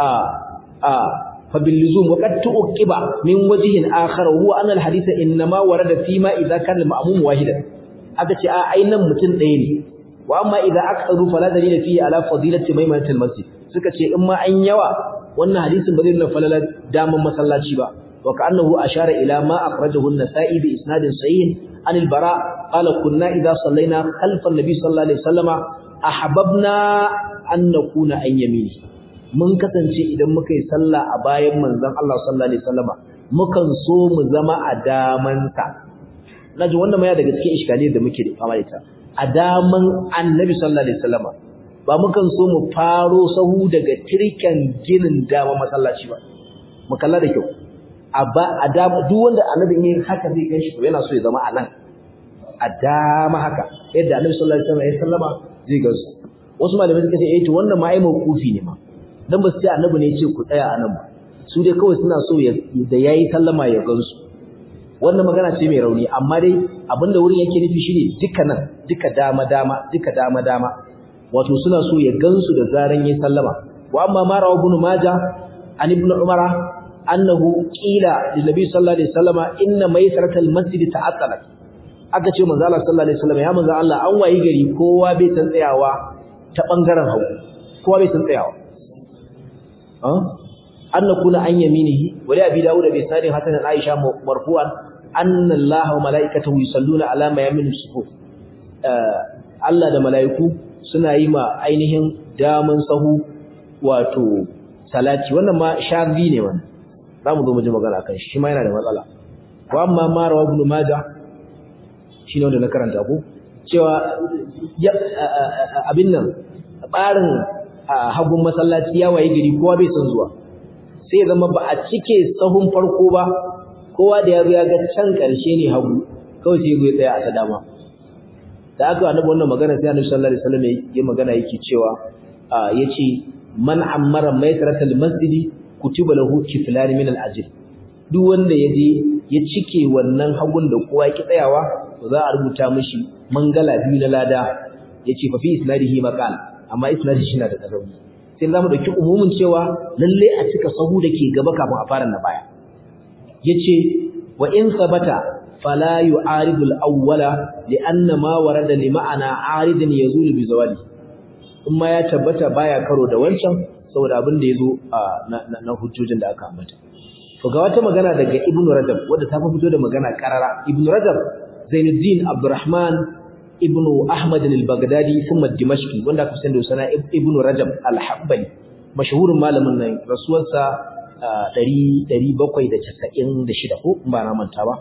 fa bil luzum wa qad tuqiba min wajhin akhar huwa anna al hadith inma warada fi ma idha kana al ma'mum wahidan. Aka ce a ainan mutun ɗaya ne, wa amma idza aktaru fala dalila fihi ala fadilati maimanatul masjid. Suka ce in ma an yawa wannan hadisin ba zai nuna falala daman masallaci ba. Wa ka'annahu ashara ila ma akhrajahu an-nasa'i bi isnadin sahih an al-bara qala kunna idza sallaina khalfa an-nabi sallallahu alaihi wasallama ahbabna an nakuna an yamini. Mun kasance idan muka yi sallah a bayan manzon Allah sallallahu alaihi wasallama mukan so mu zama a damansa. Naji wannan ma ya daga cikin iskaliyar da muke fama da ita. A daman annabi sallallahu alaihi wasallama ba mukan so mu faro sahu daga tirken ginin dama masallaci ba. Mu kalla da kyau. A dama duk wanda annabi ne haka zai ganshi to yana so ya zama a nan. A dama haka yadda annabi sallallahu alaihi wasallama zai gansu. Wasu malamai suka ce to wannan ma ai mawqufi ne ma. Dan ba su ce annabi ne ya ce ku tsaya a nan ba. Su dai kawai suna so da yayi sallama ya gansu. Wannan magana ce mai rauni, amma dai abinda wurin yake nufi shine duka dama wato suna so ya gansu da zaran yayin sallama. Wa amma ma rawa ibn majah an ibn umara annahu qila lin nabi sallallahu alaihi wasallama inna maysaratal masjid ta'attalat. Aka ce manzo Allah sallallahu alaihi wasallam, ya manzo Allah an wayi gari kowa bai san tsayawa ta bangaren hagu, kowa bai san tsayawa an nakuna an yaminihi. wa li abi dawud bi sanadin hasan aisha marfu'an anna allaha wa malaikatahu yusalluna ala mayamin sufuf. Allah da malaiku suna yi ma ainihin daman sahu wato salati. Wannan ma shazi ne wannan, zamu zo mu ji magana kan shi ma yana da matsala. wa amma ma rawa ibn majah shine wanda na karanta ko cewa abin nan barin hagun masallaci ya waye gari kowa bai san zuwa, sai zama ba a cike sahun farko ba, kowa da ya ga can karshe ne hagu, kawai sai ya tsaya a ta dama. Da aka annabi wannan magana sai annabi sallallahu alaihi wasallam ya magana yake cewa yace man ammara maysaratal masjidi kutiba lahu kiflan min al-ajr. Duk wanda yaje ya cike wannan hagun da kowa yake tsayawa, to za a rubuta mishi mangala biyu na lada. Yace fa fi isnadihi maqal, amma isnadi shi na da rauni. sai zamu dauki umumin cewa lalle a cika sahu dake gaba kafin a fara na baya yace wa in sabata fala yu'aridu al-awwala li'anna ma warada li ma'ana 'aridun yazulu bi zawali kuma ya tabbata baya karo da wancan saboda abin da yazo na hujjojin da aka ambata to ga wata magana daga Ibn Rajab wanda ta fito da magana karara Ibn Rajab Zainuddin Abdurrahman Ibn Ahmad al-Baghdadi thumma Dimashqi wanda aka san da sana Ibn Rajab al-Hanbali mashhurin malamin nan rasuwarsa 796 ko ba na manta ba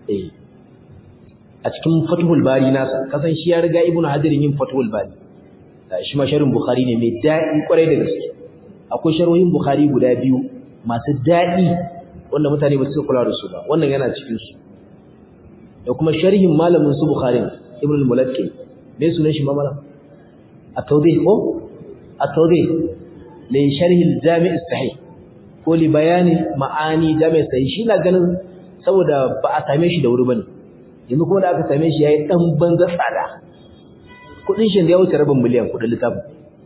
a cikin Fathul Bari nasa kasan shi ya riga Ibn Hajar yin Fathul Bari shi ma sharhin Bukhari ne mai daɗi kwarai da gaske akwai sharhohin Bukhari guda biyu masu daɗi wanda mutane ba su kula da su ba wannan yana cikin su da kuma sharhin malamin su Bukhari Ibn al-Mulakki me sunan shi mamala at-tawdih ko at-tawdih li sharh al-jami' as-sahih ko li bayani ma'ani jami' sahih shi na ganin saboda ba a same shi da wuri bane yanzu kuma da aka same shi yayi dan banza tsada kudin shi da ya wuce rabin miliyan kudin littafin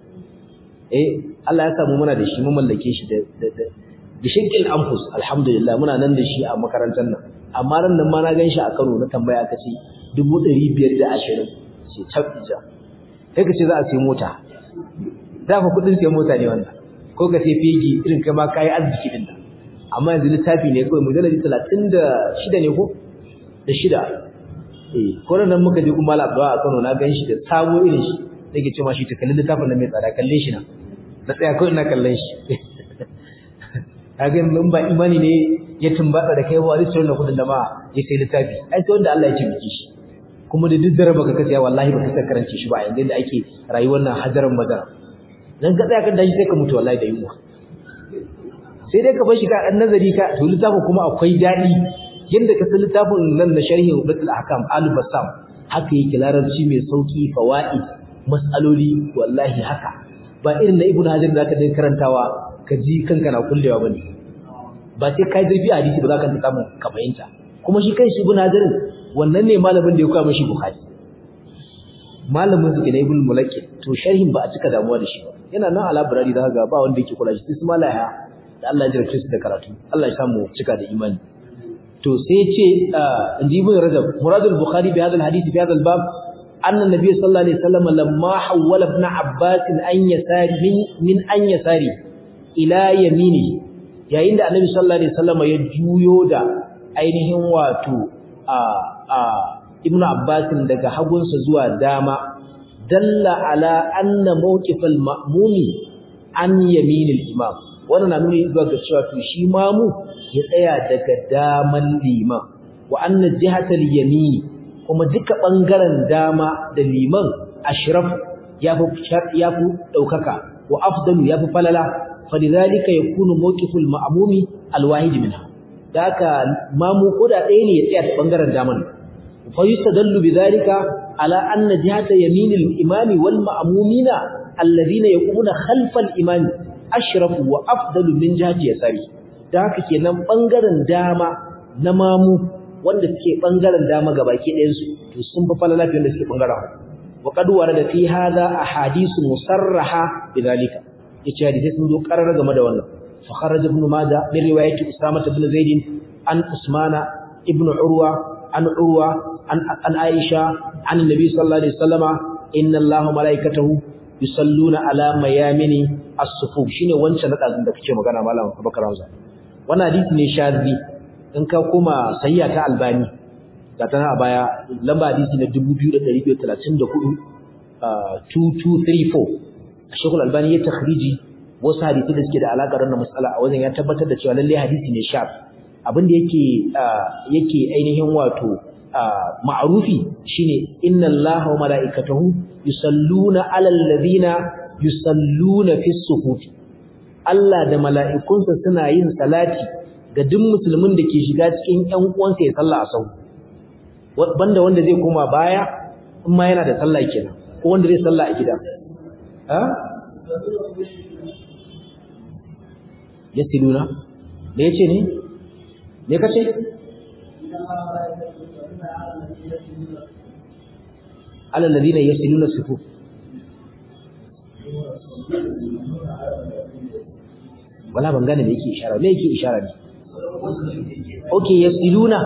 Allah ya samu muna da shi mun mallake shi da shinkil anfus alhamdulillah muna nan da shi a makarantar nan amma ran nan ma na ganshi a Kano na tambaya aka ce 520 ce tabbija kai kace za a sai mota da fa kudin sai mota ne wannan ko ka sai fegi irin kai ma kai arziki din nan amma yanzu littafi ne kawai mujalladi 36 ne ko da shida ko nan muka je kuma Malam Abdullah a Kano na ganshi da sabo irin shi nake cewa shi ta kallon littafin nan mai tsada kalle shi na tsaya kawai ina kallon shi kage mun ba imani ne ya tumbatsa da kai wani sirrin da kudin da ma ya sai littafi ai sai wanda Allah ya ce miki shi kuma da duk daraba ka kace wallahi baka san karance shi ba yanzu da ake rayuwar nan hajaran madara dan ka tsaya kan dashi sai ka mutu wallahi da yunwa sai dai ka bar shi ka dan nazari ka to littafin kuma akwai dadi yanda ka san littafin nan na sharhi Ubatul Ahkam al-Bassam haka yake larabci mai sauki fawaid mas'aloli wallahi haka ba irin na Ibn Hajar da zaka dinga karantawa ka ji kanka na kullewa bane ba sai kai zurfi a hadisi ba za ka samu ka fahimta kuma shi kai shi Ibn Hajar wannan ne malamin da ya koya mishi Bukhari malamin su ne Ibn Mulakki to sharhin ba a cika damuwa da shi ba yana nan a library da ga ba wanda yake kula shi sai su malaya da Allah ya jarrace su da karatu Allah ya samu cika da imani to sai ya ce inji Ibn Rajab muradul Bukhari bi hadha al-hadith fi hadha al-bab anna an-nabiy sallallahu alaihi wasallam lamma hawwala ibn Abbas an yasari min an yasari ila yamini yayin da annabi sallallahu alaihi wasallam ya juyo da ainihin wato ibn Abbas daga hagunsa zuwa dama dalla ala anna mawqifal ma'mumi an yaminil imam wannan na nuni zuwa ga cewa to shi mamu ya tsaya daga daman liman wa anna jihatal yamin kuma duka bangaren dama da liman ashraf yafi daukaka wa afdalu yafi falala falidhalika yakunu mawqiful ma'mumi alwahid minha daka mamu koda ɗaya ne ya tsaya ta bangaren daman fa yustadallu bidhalika ala anna jihata yaminil imami wal ma'mumina alladhina yaqumuna khalfal imami ashrafu wa afdalu min jihati yasari da haka kenan bangaren dama na mamu wanda suke bangaren dama gabaki ɗayan su to sun fa falala fiye da suke bangaren wa qad warada fi hadha ahadith musarraha bidhalika yace hadisi sun zo karar game da wannan fa kharaja ibn majah min riwayat usama ibn zaid an usmana ibn urwa an aisha an annabi sallallahu alaihi wasallama inna allaha malaikatahu yusalluna ala mayamini as-sufuf shine wancan na da kake magana malam Abubakar Hamza wannan hadisi ne shazi in ka koma sayya ta albani da tana a baya lamba hadisi na 2234 2234 Sheikhul Albani ya takhriji wasu hadisi da suke da alaka da wannan mas'ala a wajen ya tabbatar da cewa lalle hadisi ne shaz abin da yake ainihin wato ma'rufi shine inna Allaha wa mala'ikatahu yusalluna 'alal ladina yusalluna fis suhuf Allah da mala'ikunsa suna yin salati ga duk musulmin da ke shiga cikin ƴan uwansa ya salla a sau banda wanda zai koma baya in ma yana da sallah kenan ko wanda zai salla a gida yasiluna me yace ne me kace ala alladhina yasiluna sufuf wala ban gane me yake ishara ne okay yasiluna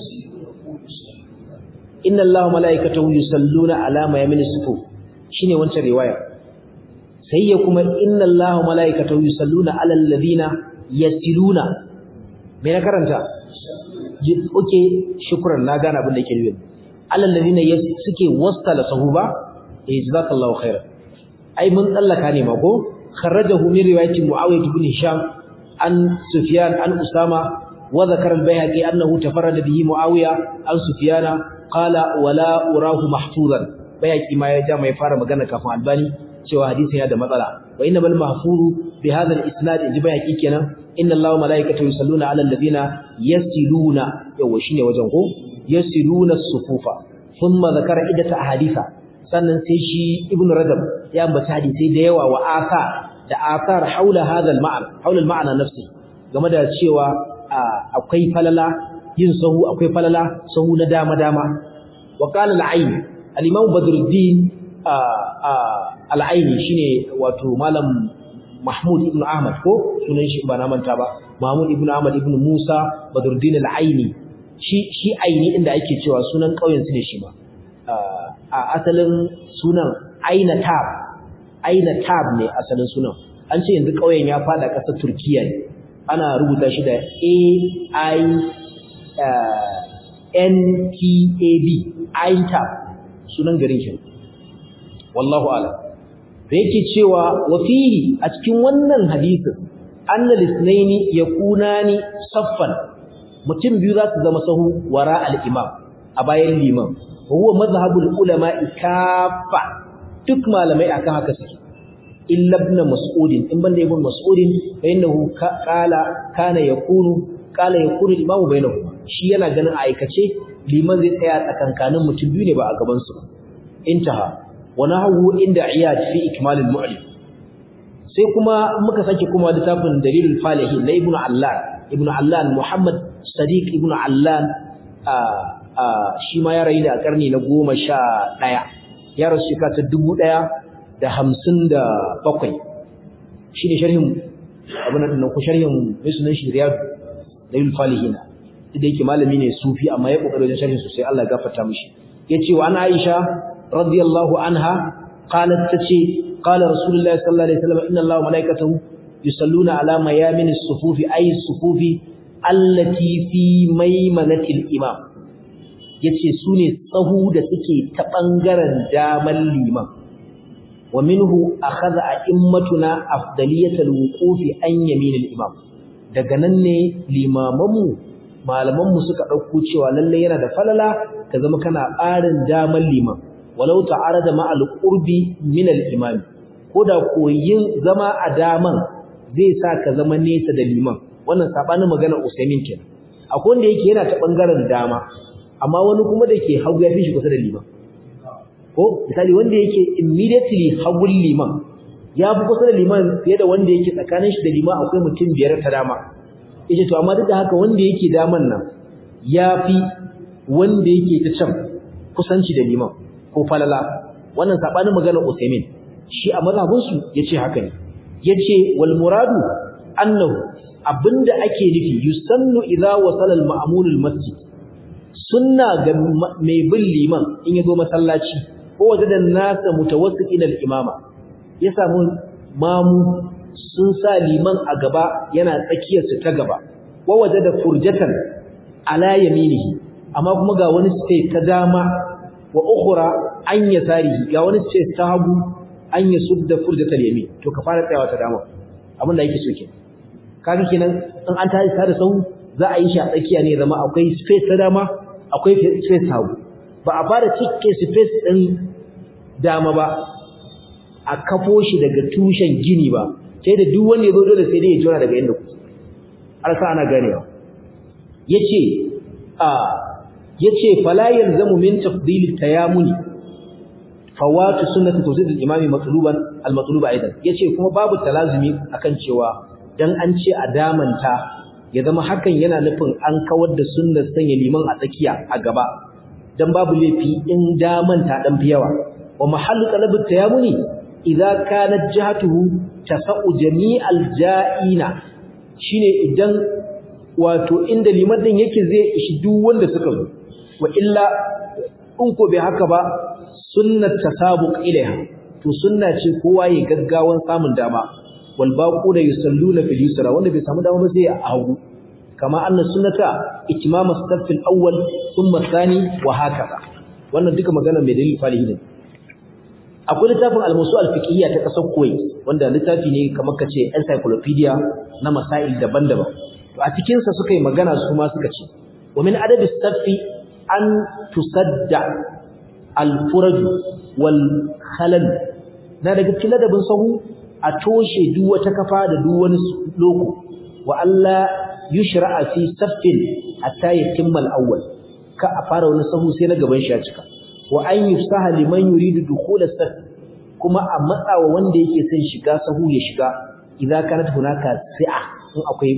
inna allaha malaikatahu yusalluna ala mayamin sufuf shine wancan riwaya sai ya kuma inna allaha malaikatahu yusalluna ala alladhina yasiluna me na karanta okay shukran na gane abin da yake nufi ala alladhina suke wastala sahuba jazakallahu khairan ai mun tsallaka ne mako kharajahu min riwayati muawiyah ibn hisham an sufyan an usama wa dhakara al-bayhaqi annahu tafarrada bihi muawiyah an sufyana qala wala urahu mahfuzan bayhaqi ma ya ja mai fara magana kafin albani cewa hadisin ya da matsala wa innamal mahfuru bi hadha al-isnad inji bayhaqi kenan inna allaha malaikatahu yusalluna ala alladhina yasiluna yawa shine wajen ko yasiluna as-sufufa thumma dhakara idata ahaditha sannan sai shi ibn rajab ya ambata hadisi da yawa wa athar haula hadha al-ma'na haula al-ma'na nafsi game da cewa akwai falala yin sahu akwai falala sahu na dama wa qala al-ayn al-imam badruddin al-ayn shine wato malam mahmud ibn ahmad ko sunan shi ba na manta ba mahmud ibn ahmad ibn musa badruddin al-ayni shi aini inda ake cewa sunan kauyen su ne shi ba a asalin sunan aina tab ne asalin sunan an ce yanzu kauyen ya fada kasar Turkiya ne ana rubuta shi da AINTAB aintab sunan garin shi wallahu a'lam da yake cewa wa fihi a cikin wannan hadisin annal isnaini yakunani saffan mutum biyu za su zama sahu wara al-imam a bayan liman huwa mazhabul ulama kaffa duk malamai akan haka suke illa ibn mas'ud in banda ibn mas'ud fa innahu kana yakunu al-imamu bainahuma shi yana ganin aikace liman zai tsaya tsakankanin mutum biyu ne ba a gaban su intaha wa nahu inda iyad fi ikmal al-mu'lim sai kuma muka sake kuma littafin dalilul falihi na ibn allan muhammad sadiq ibn allan shi ma ya rayu da a karni na 11 ya rasu shekara ta 1157 shine sharhin abin nan ko sharhin mai sunan shi riyad dalil falihina da yake malami ne sufi amma ya kokari wajen sharhin sosai Allah ya gafarta mishi yace wa ana Aisha radiyallahu anha qalat tace qala rasulullahi sallallahu alaihi wasallam inna Allaha malaikatahu yusalluna ala mayamin as-sufufi ay as-sufufi allati fi maymanatil imam yace sune tsahu da suke ta bangaren daman liman wa minhu akhadha a'immatuna afdaliyatal wuqufi an yaminil imam daga nan ne limamanmu malamanmu suka dauko cewa lalle yana da falala ka zama kana barin daman liman walau ta'arada ma al-qurbi min al-imam koda koyin zama a daman zai sa ka zama nesa da liman wannan sabanin magana Usaimin kenan akwai wanda yake yana ta bangaren dama amma wani kuma da ke hagu ya fi shi kusa da liman ko misali wanda yake immediately hagun liman ya fi kusa da liman fiye da wanda yake tsakanin shi da liman akwai mutum biyar ta dama yace to amma duk da haka wanda yake daman nan ya fi wanda yake ta can kusanci da liman ko falala wannan sabanin maganar Usaimin shi a mazhabin su yace haka ne yace wal muradu annahu abinda ake nufi yusannu idza wasala al ma'mul al masjid sunna ga mai bin liman in yazo masallaci ko wajen nasa mutawassitin al imama ya samu mamu sun sa liman a gaba yana tsakiyar su ta gaba wa wajada furjatan ala yaminihi amma kuma ga wani space ta dama wa ukhra an yasarihi ga wani space ta hagu an yasudda furjatal yamin to ka fara tsayawa ta dama abin da yake so kenan kaga kenan in an tashi da sau za a yi shi a tsakiya ne zama akwai space ta dama akwai space ta hagu ba a fara cike space din dama ba a kafo shi daga tushen gini ba sai da duk wanda ya zo dole sai dai ya jira daga inda kuke alka ana ganewa yace fala yalzamu min tafdil tayamuni fawatu sunnati tawzid al-imami matluban al-matlub aidan yace kuma babu talazumi akan cewa dan an ce a damanta ya zama hakan yana nufin an kawar da sunnar sanya liman a tsakiya a gaba dan babu laifi in damanta dan fiyawa wa mahallu talab at-tayamuni idza kanat jihatuhu tasau jami'al ja'ina shine idan wato inda liman din yake zai ishi duk wanda suka zo wa illa in ko bai haka ba sunnat tasabuq ilaiha to sunna ce kowa ya gaggawan samun dama wal baquna yusalluna fil yusra wanda bai samu dama ba sai a hagu kama anna sunnata itmam as-saff al-awwal thumma ath-thani wa hakaza wannan duka magana mai dalili falihi ne akwai littafin al-musu al-fiqhiyya ta kasar Kuwait wanda littafi ne kamar kace encyclopedia na masail daban-daban to a cikin sa suka yi magana su ma suka ce wa min adad as-saff an tusadda al-furaj wal khalal na daga cikin ladabin sahu a toshe duk wata kafa da duk wani loko wa Allah yushra'a fi saffin hatta yatimma al-awwal ka a fara wani sahu sai na gaban shi ya cika wa an yufsaha liman yuridu dukhul as-saff kuma a matsawa wanda yake son shiga sahu ya shiga idza kanat hunaka si'a in akwai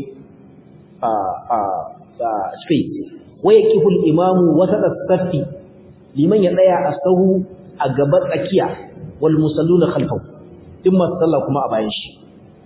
space wa yaqifu al-imamu wasata as-saffi liman ya tsaya a sahu a gaba tsakiya wal musalluna khalfahu thumma salla kuma a bayan shi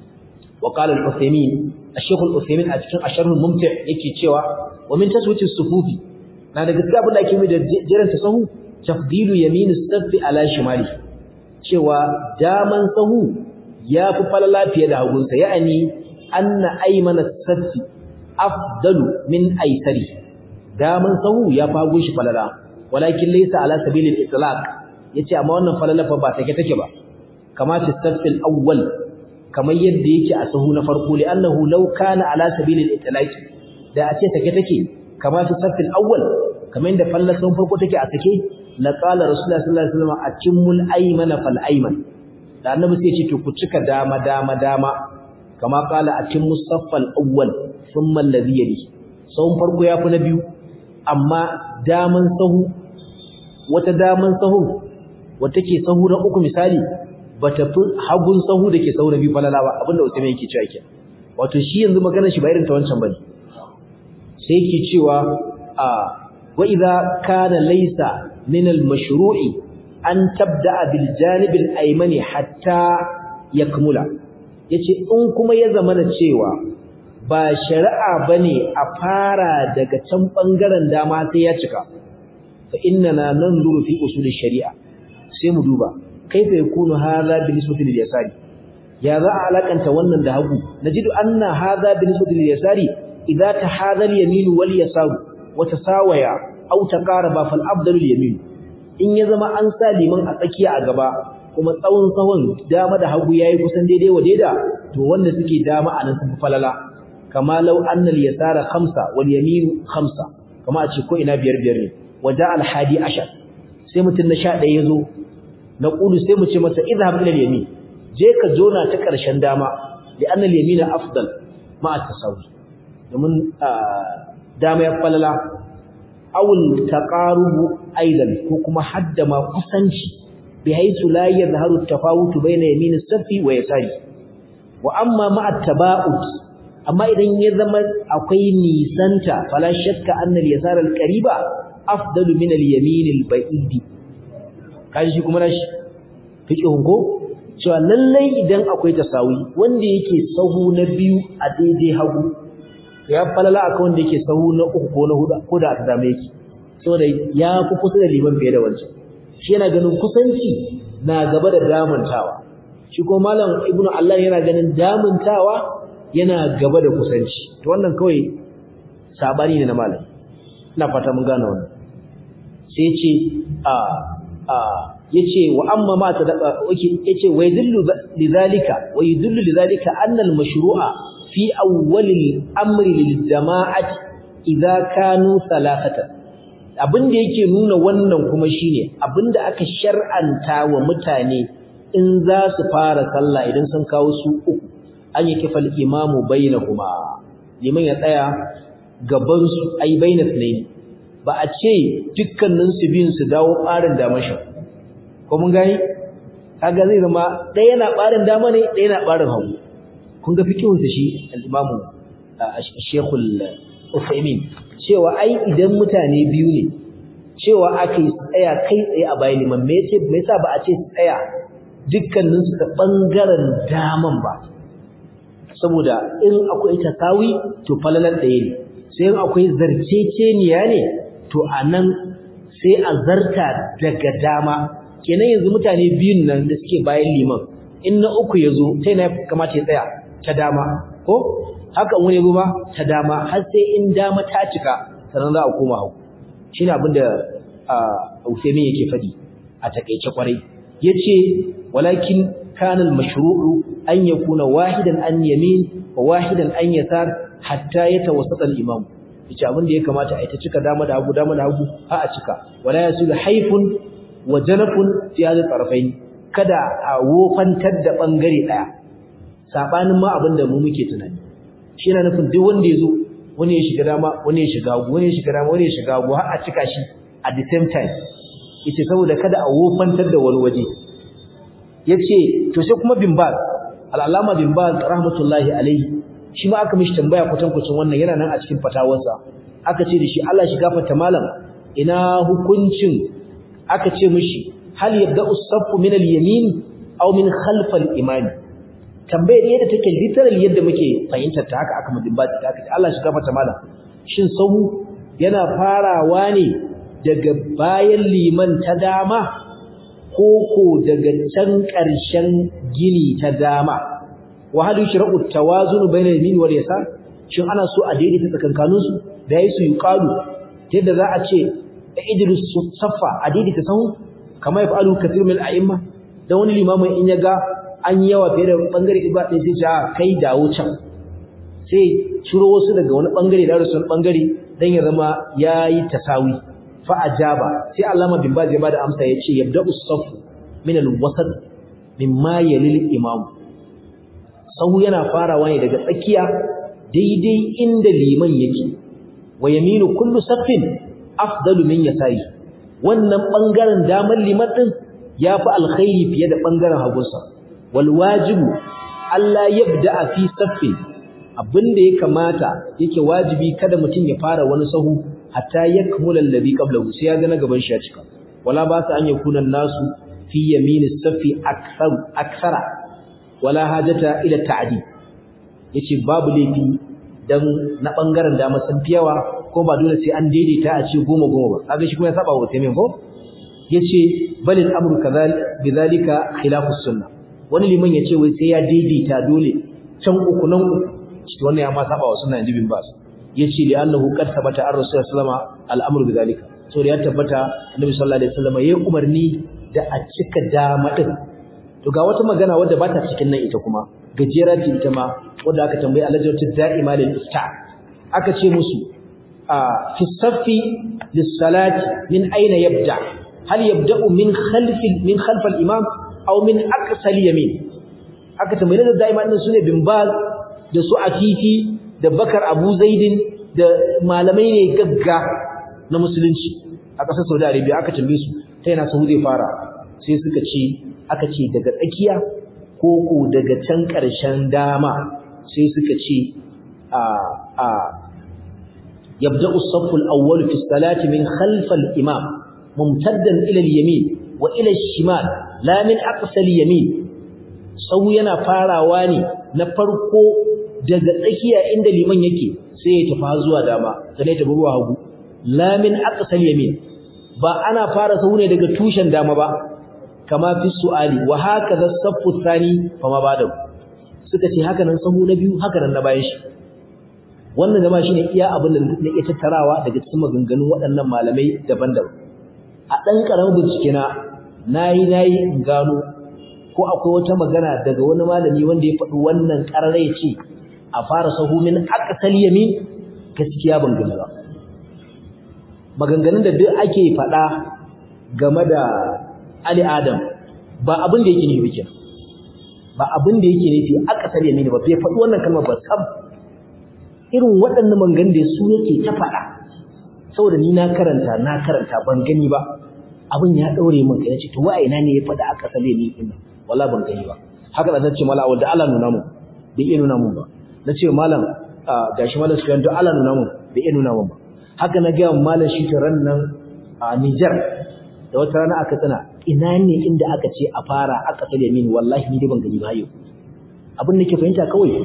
wa qala al-Uthaymeen al-Sheikh al-Uthaymeen a cikin Asharh al-Mumti' yake cewa wa min taswiti as-sufufi na daga cikin abin da ake mai da jiran sahu tafdilu yamin as-saff ala shimali cewa daman sahu yafi falala fiye da hagunsa ya'ani anna aymana as-saff afdalu min aysari daman sahu ya fago shi falala walakin laysa ala sabilil itlaq yace amma wannan falala fa ba take ba kama fi as-saff al-awwal kamar yadda yake a sahu na farko li annahu law kana ala sabilil itlaq da a ce take kama fi as-saff al-awwal kamar yadda fallasan farko take a sake la qala rasulullahi sallallahu alaihi wasallam atimul aymana fal ayman da annabi sai ya ce to ku cika dama kama qala atimus saffal awwal thumma alladhi yali sahun farko yafi na biyu amma daman sahu wata daman sahu wata ke sahu na uku misali bata fi hagun sahu dake sahu na biyu falala ba abinda Usaimin yake cewa ke wato shi yanzu maganar shi ba irin ta wancan bane sai yake cewa wa idza kana laysa min al-mashru'i an tabda'a bil janib al-aymani hatta yakmula yace in kuma ya zamana cewa ba shari'a bane a fara daga can bangaren dama sai ya cika fa innana nanzuru fi usul shari'a sai mu duba kaifa yakunu hadha bi nisbati lil yasari ya za a alakanta wannan da hagu najidu anna hadha bi nisbati lil yasari idza tahadha al yamin wal yasar wa tasawaya aw taqaraba fal afdalu al yamin in ya zama an sa liman a tsakiya a gaba kuma tsawon tsawon dama da hagu yayi kusan daidai wa daida to wanda suke dama anan sun falala kama law anna al yasara 5 wal yamin 5 kama a ce ko ina biyar ne waja al hadi ashar sai mutun na 11 yazo na qulu sai mu ce masa idhhab ila al yamin je ka jona ta karshen dama li anna al yamina afdal ma at tasawi domin dama ya falala awul taqarubu aidan ko kuma haddama kusanci bi haythu la yadhharu at-tafawut bayna yamin as-safi wa yasari wa amma ma at-taba'ud amma idan ya zama akwai nisanta fala shakka anna al-yasara al-qariba afdalu min al-yamin al-ba'id kaji shi kuma nashi fiqhun ko cewa lallai idan akwai tasawi wanda yake sahu na biyu a daidai hagu ya falala akan wanda yake sahu na uku ko na hudu ko da ta dame yake saboda ya fi kusa da liman fiye da wancan shi yana ganin kusanci na gaba da damantawa shi ko malam ibnu Allah yana ganin damantawa yana gaba da kusanci to wannan kawai sabani ne na malam ina fata mun gane wannan sai yace yace wa amma ma ta yace wa yadullu lidhalika anna al-mashru'a fi awwal al-amri lil-jama'ati idza kanu thalathatan abinda yake nuna wannan kuma shine abinda aka shar'anta wa mutane in za su fara sallah idan sun kawo su uku an yi kifal imamu bainahuma liman ya tsaya gaban su ai bainatnayn ba a ce dukkanin su biyun su dawo barin dama shi ko mun gani kaga zai zama ɗaya yana barin dama ne ɗaya yana barin hagu kun ga fikihun sa shi al-imamu Sheikh al-Uthaymeen cewa ai idan mutane biyu ne cewa aka yi tsaya kai tsaye a bayan liman me yasa ba a ce tsaya dukkanin su ta bangaren daman ba saboda in akwai tasawi to falalar ɗaya ne sai in akwai zarceceniya ne to anan sai a zarta daga dama kenan yanzu mutane biyun nan da suke bayan liman in na uku yazo sai na kamata ya tsaya ta dama ko haka wani yazo ba ta dama har sai in dama ta cika sannan za a koma hagu shine abin da Usaimin yake fadi a takeice kwarai yace walakin kana al-mashru'u an yakuna wahidan an yamin wa wahidan an yasar hatta yatawassata al-imam yace abin da ya kamata a ita cika dama da hagu har a cika wala yasul haifun wa janafun fi hadha tarafain kada a wofantar da bangare daya sabanin ma abin da mu muke tunani shi yana nufin duk wanda yazo wani ya shiga dama wani ya shiga hagu wani ya shiga dama wani ya shiga hagu har a cika shi at the same time yace saboda kada a wofantar da wani waje yace to sai kuma bin Baz al-Allama bin Baz rahmatullahi alaihi shi ma aka mishi tambaya kucin wannan yana nan a cikin fatawarsa aka ce da shi Allah shi gafarta malam ina hukuncin aka ce mishi hal yabda'u as-saffu min al-yamin aw min khalf al-imam tambayar yadda take literal yadda muke fahimtar ta haka aka bin Baz aka ce Allah shi gafarta malam shin sahu yana farawa ne daga bayan liman ta dama koko daga can ƙarshen gini ta dama wa hal yushra'u at-tawazun bayna al-yamin wal yasar shin ana so a daidaita tsakankanin su da yayi su yuqalu yadda za a ce idris saffa a daidaita sahu kamar ya fa'alu kathir min al-a'imma dan wani limamin in yaga an yawa fiye da bangare ibada sai ya kai dawo can sai ciro wasu daga wani bangare da wasu bangare dan ya zama yayi tasawi fa ajaba sai Allama bin Baz ya bada amsa yace yabda'u as-saff min al-wasat mimma yalil imam sahu yana farawa ne daga tsakiya daidai inda liman yake wa yaminu kullu saffin afdalu min yasari wannan bangaren damar liman din yafi alkhairi fiye da bangaren hagunsa wal wajibu alla yabda'a fi saffin abinda ya kamata yake wajibi kada mutum ya fara wani sahu hatta yakmula alladhi qablahu sai ya ga na gaban shi ya cika wala ba sa an yakuna nasu fi yaminis saffi akthara wala hajata ila ta'di yace babu laifi dan na bangaren dama sun fiyawa ko ba dole sai an daidaita a ce 10 ba kaga shi kuma ya saba wa taimin ko yace balil amru bidhalika khilafu sunnah wani liman yace wai sai ya daidaita dole can uku nan uku wannan ya ma saba wa sunna inji bin Baz yace li annahu qad thabata ar-rasul sallallahu alaihi wasallam al-amru bidhalika so ya tabbata annabi sallallahu alaihi wasallam yayi umarni da a cika dama din to ga wata magana wadda ba ta cikin nan ita kuma gajera ce ita ma wadda aka tambayi al-lajnatu da'ima lil ifta aka ce musu fi saffi lis-salati min ayna yabda hal yabda'u min khalf al-imam aw min aqsa al-yamin aka tambayi da da'ima din sune bin Baz da su Atifi da Bakar Abu Zaidin da malamai ne gagga na musulunci a ƙasar Saudi Arabia aka tambaye su ta yana sahu zai fara sai suka ce aka ce daga tsakiya ko daga can ƙarshen dama sai suka ce yabda'u as-saff al-awwal fi as-salati min khalf al-imam mumtaddan ila al-yamin wa ila al-shimal la min aqsa al-yamin sahu yana farawa ne na farko daga tsakiya inda liman yake sai ya tafi zuwa dama sai ya tafi zuwa hagu la min aqsal yamin ba ana fara sahu ne daga tushen dama ba kama fi su'ali wa hakaza saffu thani fama bada suka ce haka nan sahu na biyu haka nan na bayan shi wannan gaba shine iya abin da nake tattarawa daga cikin maganganun waɗannan malamai daban-daban a dan karamin bincike na nayi in gano ko akwai wata magana daga wani malami wanda ya faɗi wannan ƙarare ya ce a fara sahu min aqsal yamin gaskiya ban gani ba maganganun da duk ake faɗa game da Ali Adam ba abin da yake nufi kenan ba abin da yake nufi aqsal yamin ba bai faɗi wannan kalmar ba sab irin waɗannan maganganun da su yake ta faɗa saboda ni na karanta ban gani ba abin ya daure min kai nace to wa ina ne ya faɗa aqsal yamin din wallahi ban gani ba haka da nace mala wanda Allah nuna mu bai iya nuna mun ba nace malam gashi malam suyan to Allah nuna mun bai iya nuna mun ba haka na ga malam shi ran nan a Niger da wata rana aka tsana ina ne inda aka ce a fara aqsal yamin wallahi ni dai ban gani ba yau abin da ke fahimta kawai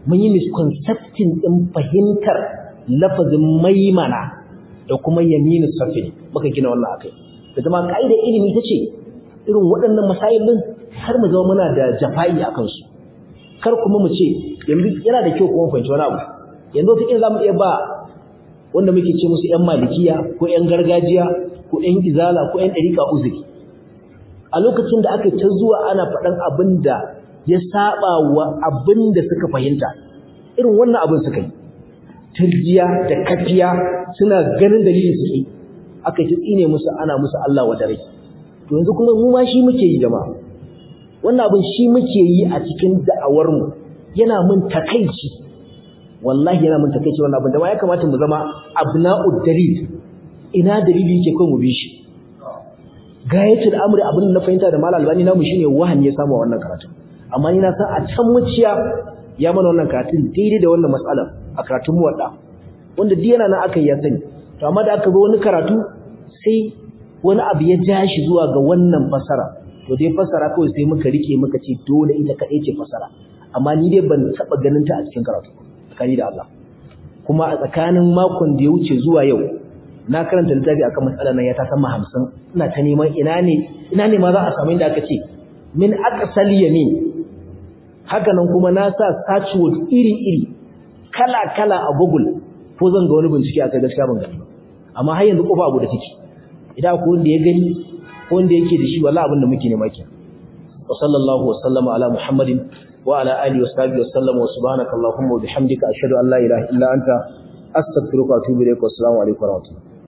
mun yi misconcepting din fahimtar lafazin maimana da kuma yaminu safi muka gina wannan akai da zama kaida ilimi tace irin waɗannan masailin har mu zama muna da jafa'i akan su kar kuma mu ce yanzu yana da kyau kuma fahimci wani abu yanzu wata kila zamu iya ba wanda muke ce musu ƴan malikiya ko ƴan gargajiya ko ƴan izala ko ƴan dariqa uzuri a lokacin da aka ta zuwa ana faɗan abin da ya saba wa abin da suka fahimta irin wannan abin suka yi turjiya da kafiya suna ganin dalilin su yi aka ta tsine musu ana musu Allah wa dare to yanzu kuma mu ma shi muke yi jama'a wannan abin shi muke yi a cikin da'awar mu yana mun takeici wallahi yana mun takeici wannan abin da ma ya kamata mu zama abna'ud dalil ina dalili yake kai mu bi shi gayatul amri abin da na fahimta da malal albani namu shine wahan ya samu wannan karatu amma ni na san a can muciya ya mana wannan karatun daidai da wannan matsalar a karatun muwadda wanda duk yana nan aka yi ya sani to amma da aka zo wani karatu sai wani abu ya ja shi zuwa ga wannan fasara to dai fasara kawai sai muka rike muka ce dole ita kadai ce fasara amma ni dai ban taba ganin ta a cikin karatu tsakani da Allah kuma a tsakanin makon da ya wuce zuwa yau na karanta littafi akan matsalar nan ya ta sama 50 ina ta neman ina ne ma za a samu inda aka ce min aqsal yamin haka nan kuma na sa search word iri kala a Google ko zan ga wani bincike akai gaskiya ban gani amma har yanzu kofa abu da take idan akwai wanda ya gani ko wanda yake da shi wallahi abin da muke nema ke wa sallallahu wa sallama ala muhammadin wa ala alihi wa sahbihi wa sallama wa subhanaka allahumma wa bihamdika ashhadu an la ilaha illa anta astaghfiruka wa atubu ilaik wa assalamu alaikum wa rahmatullahi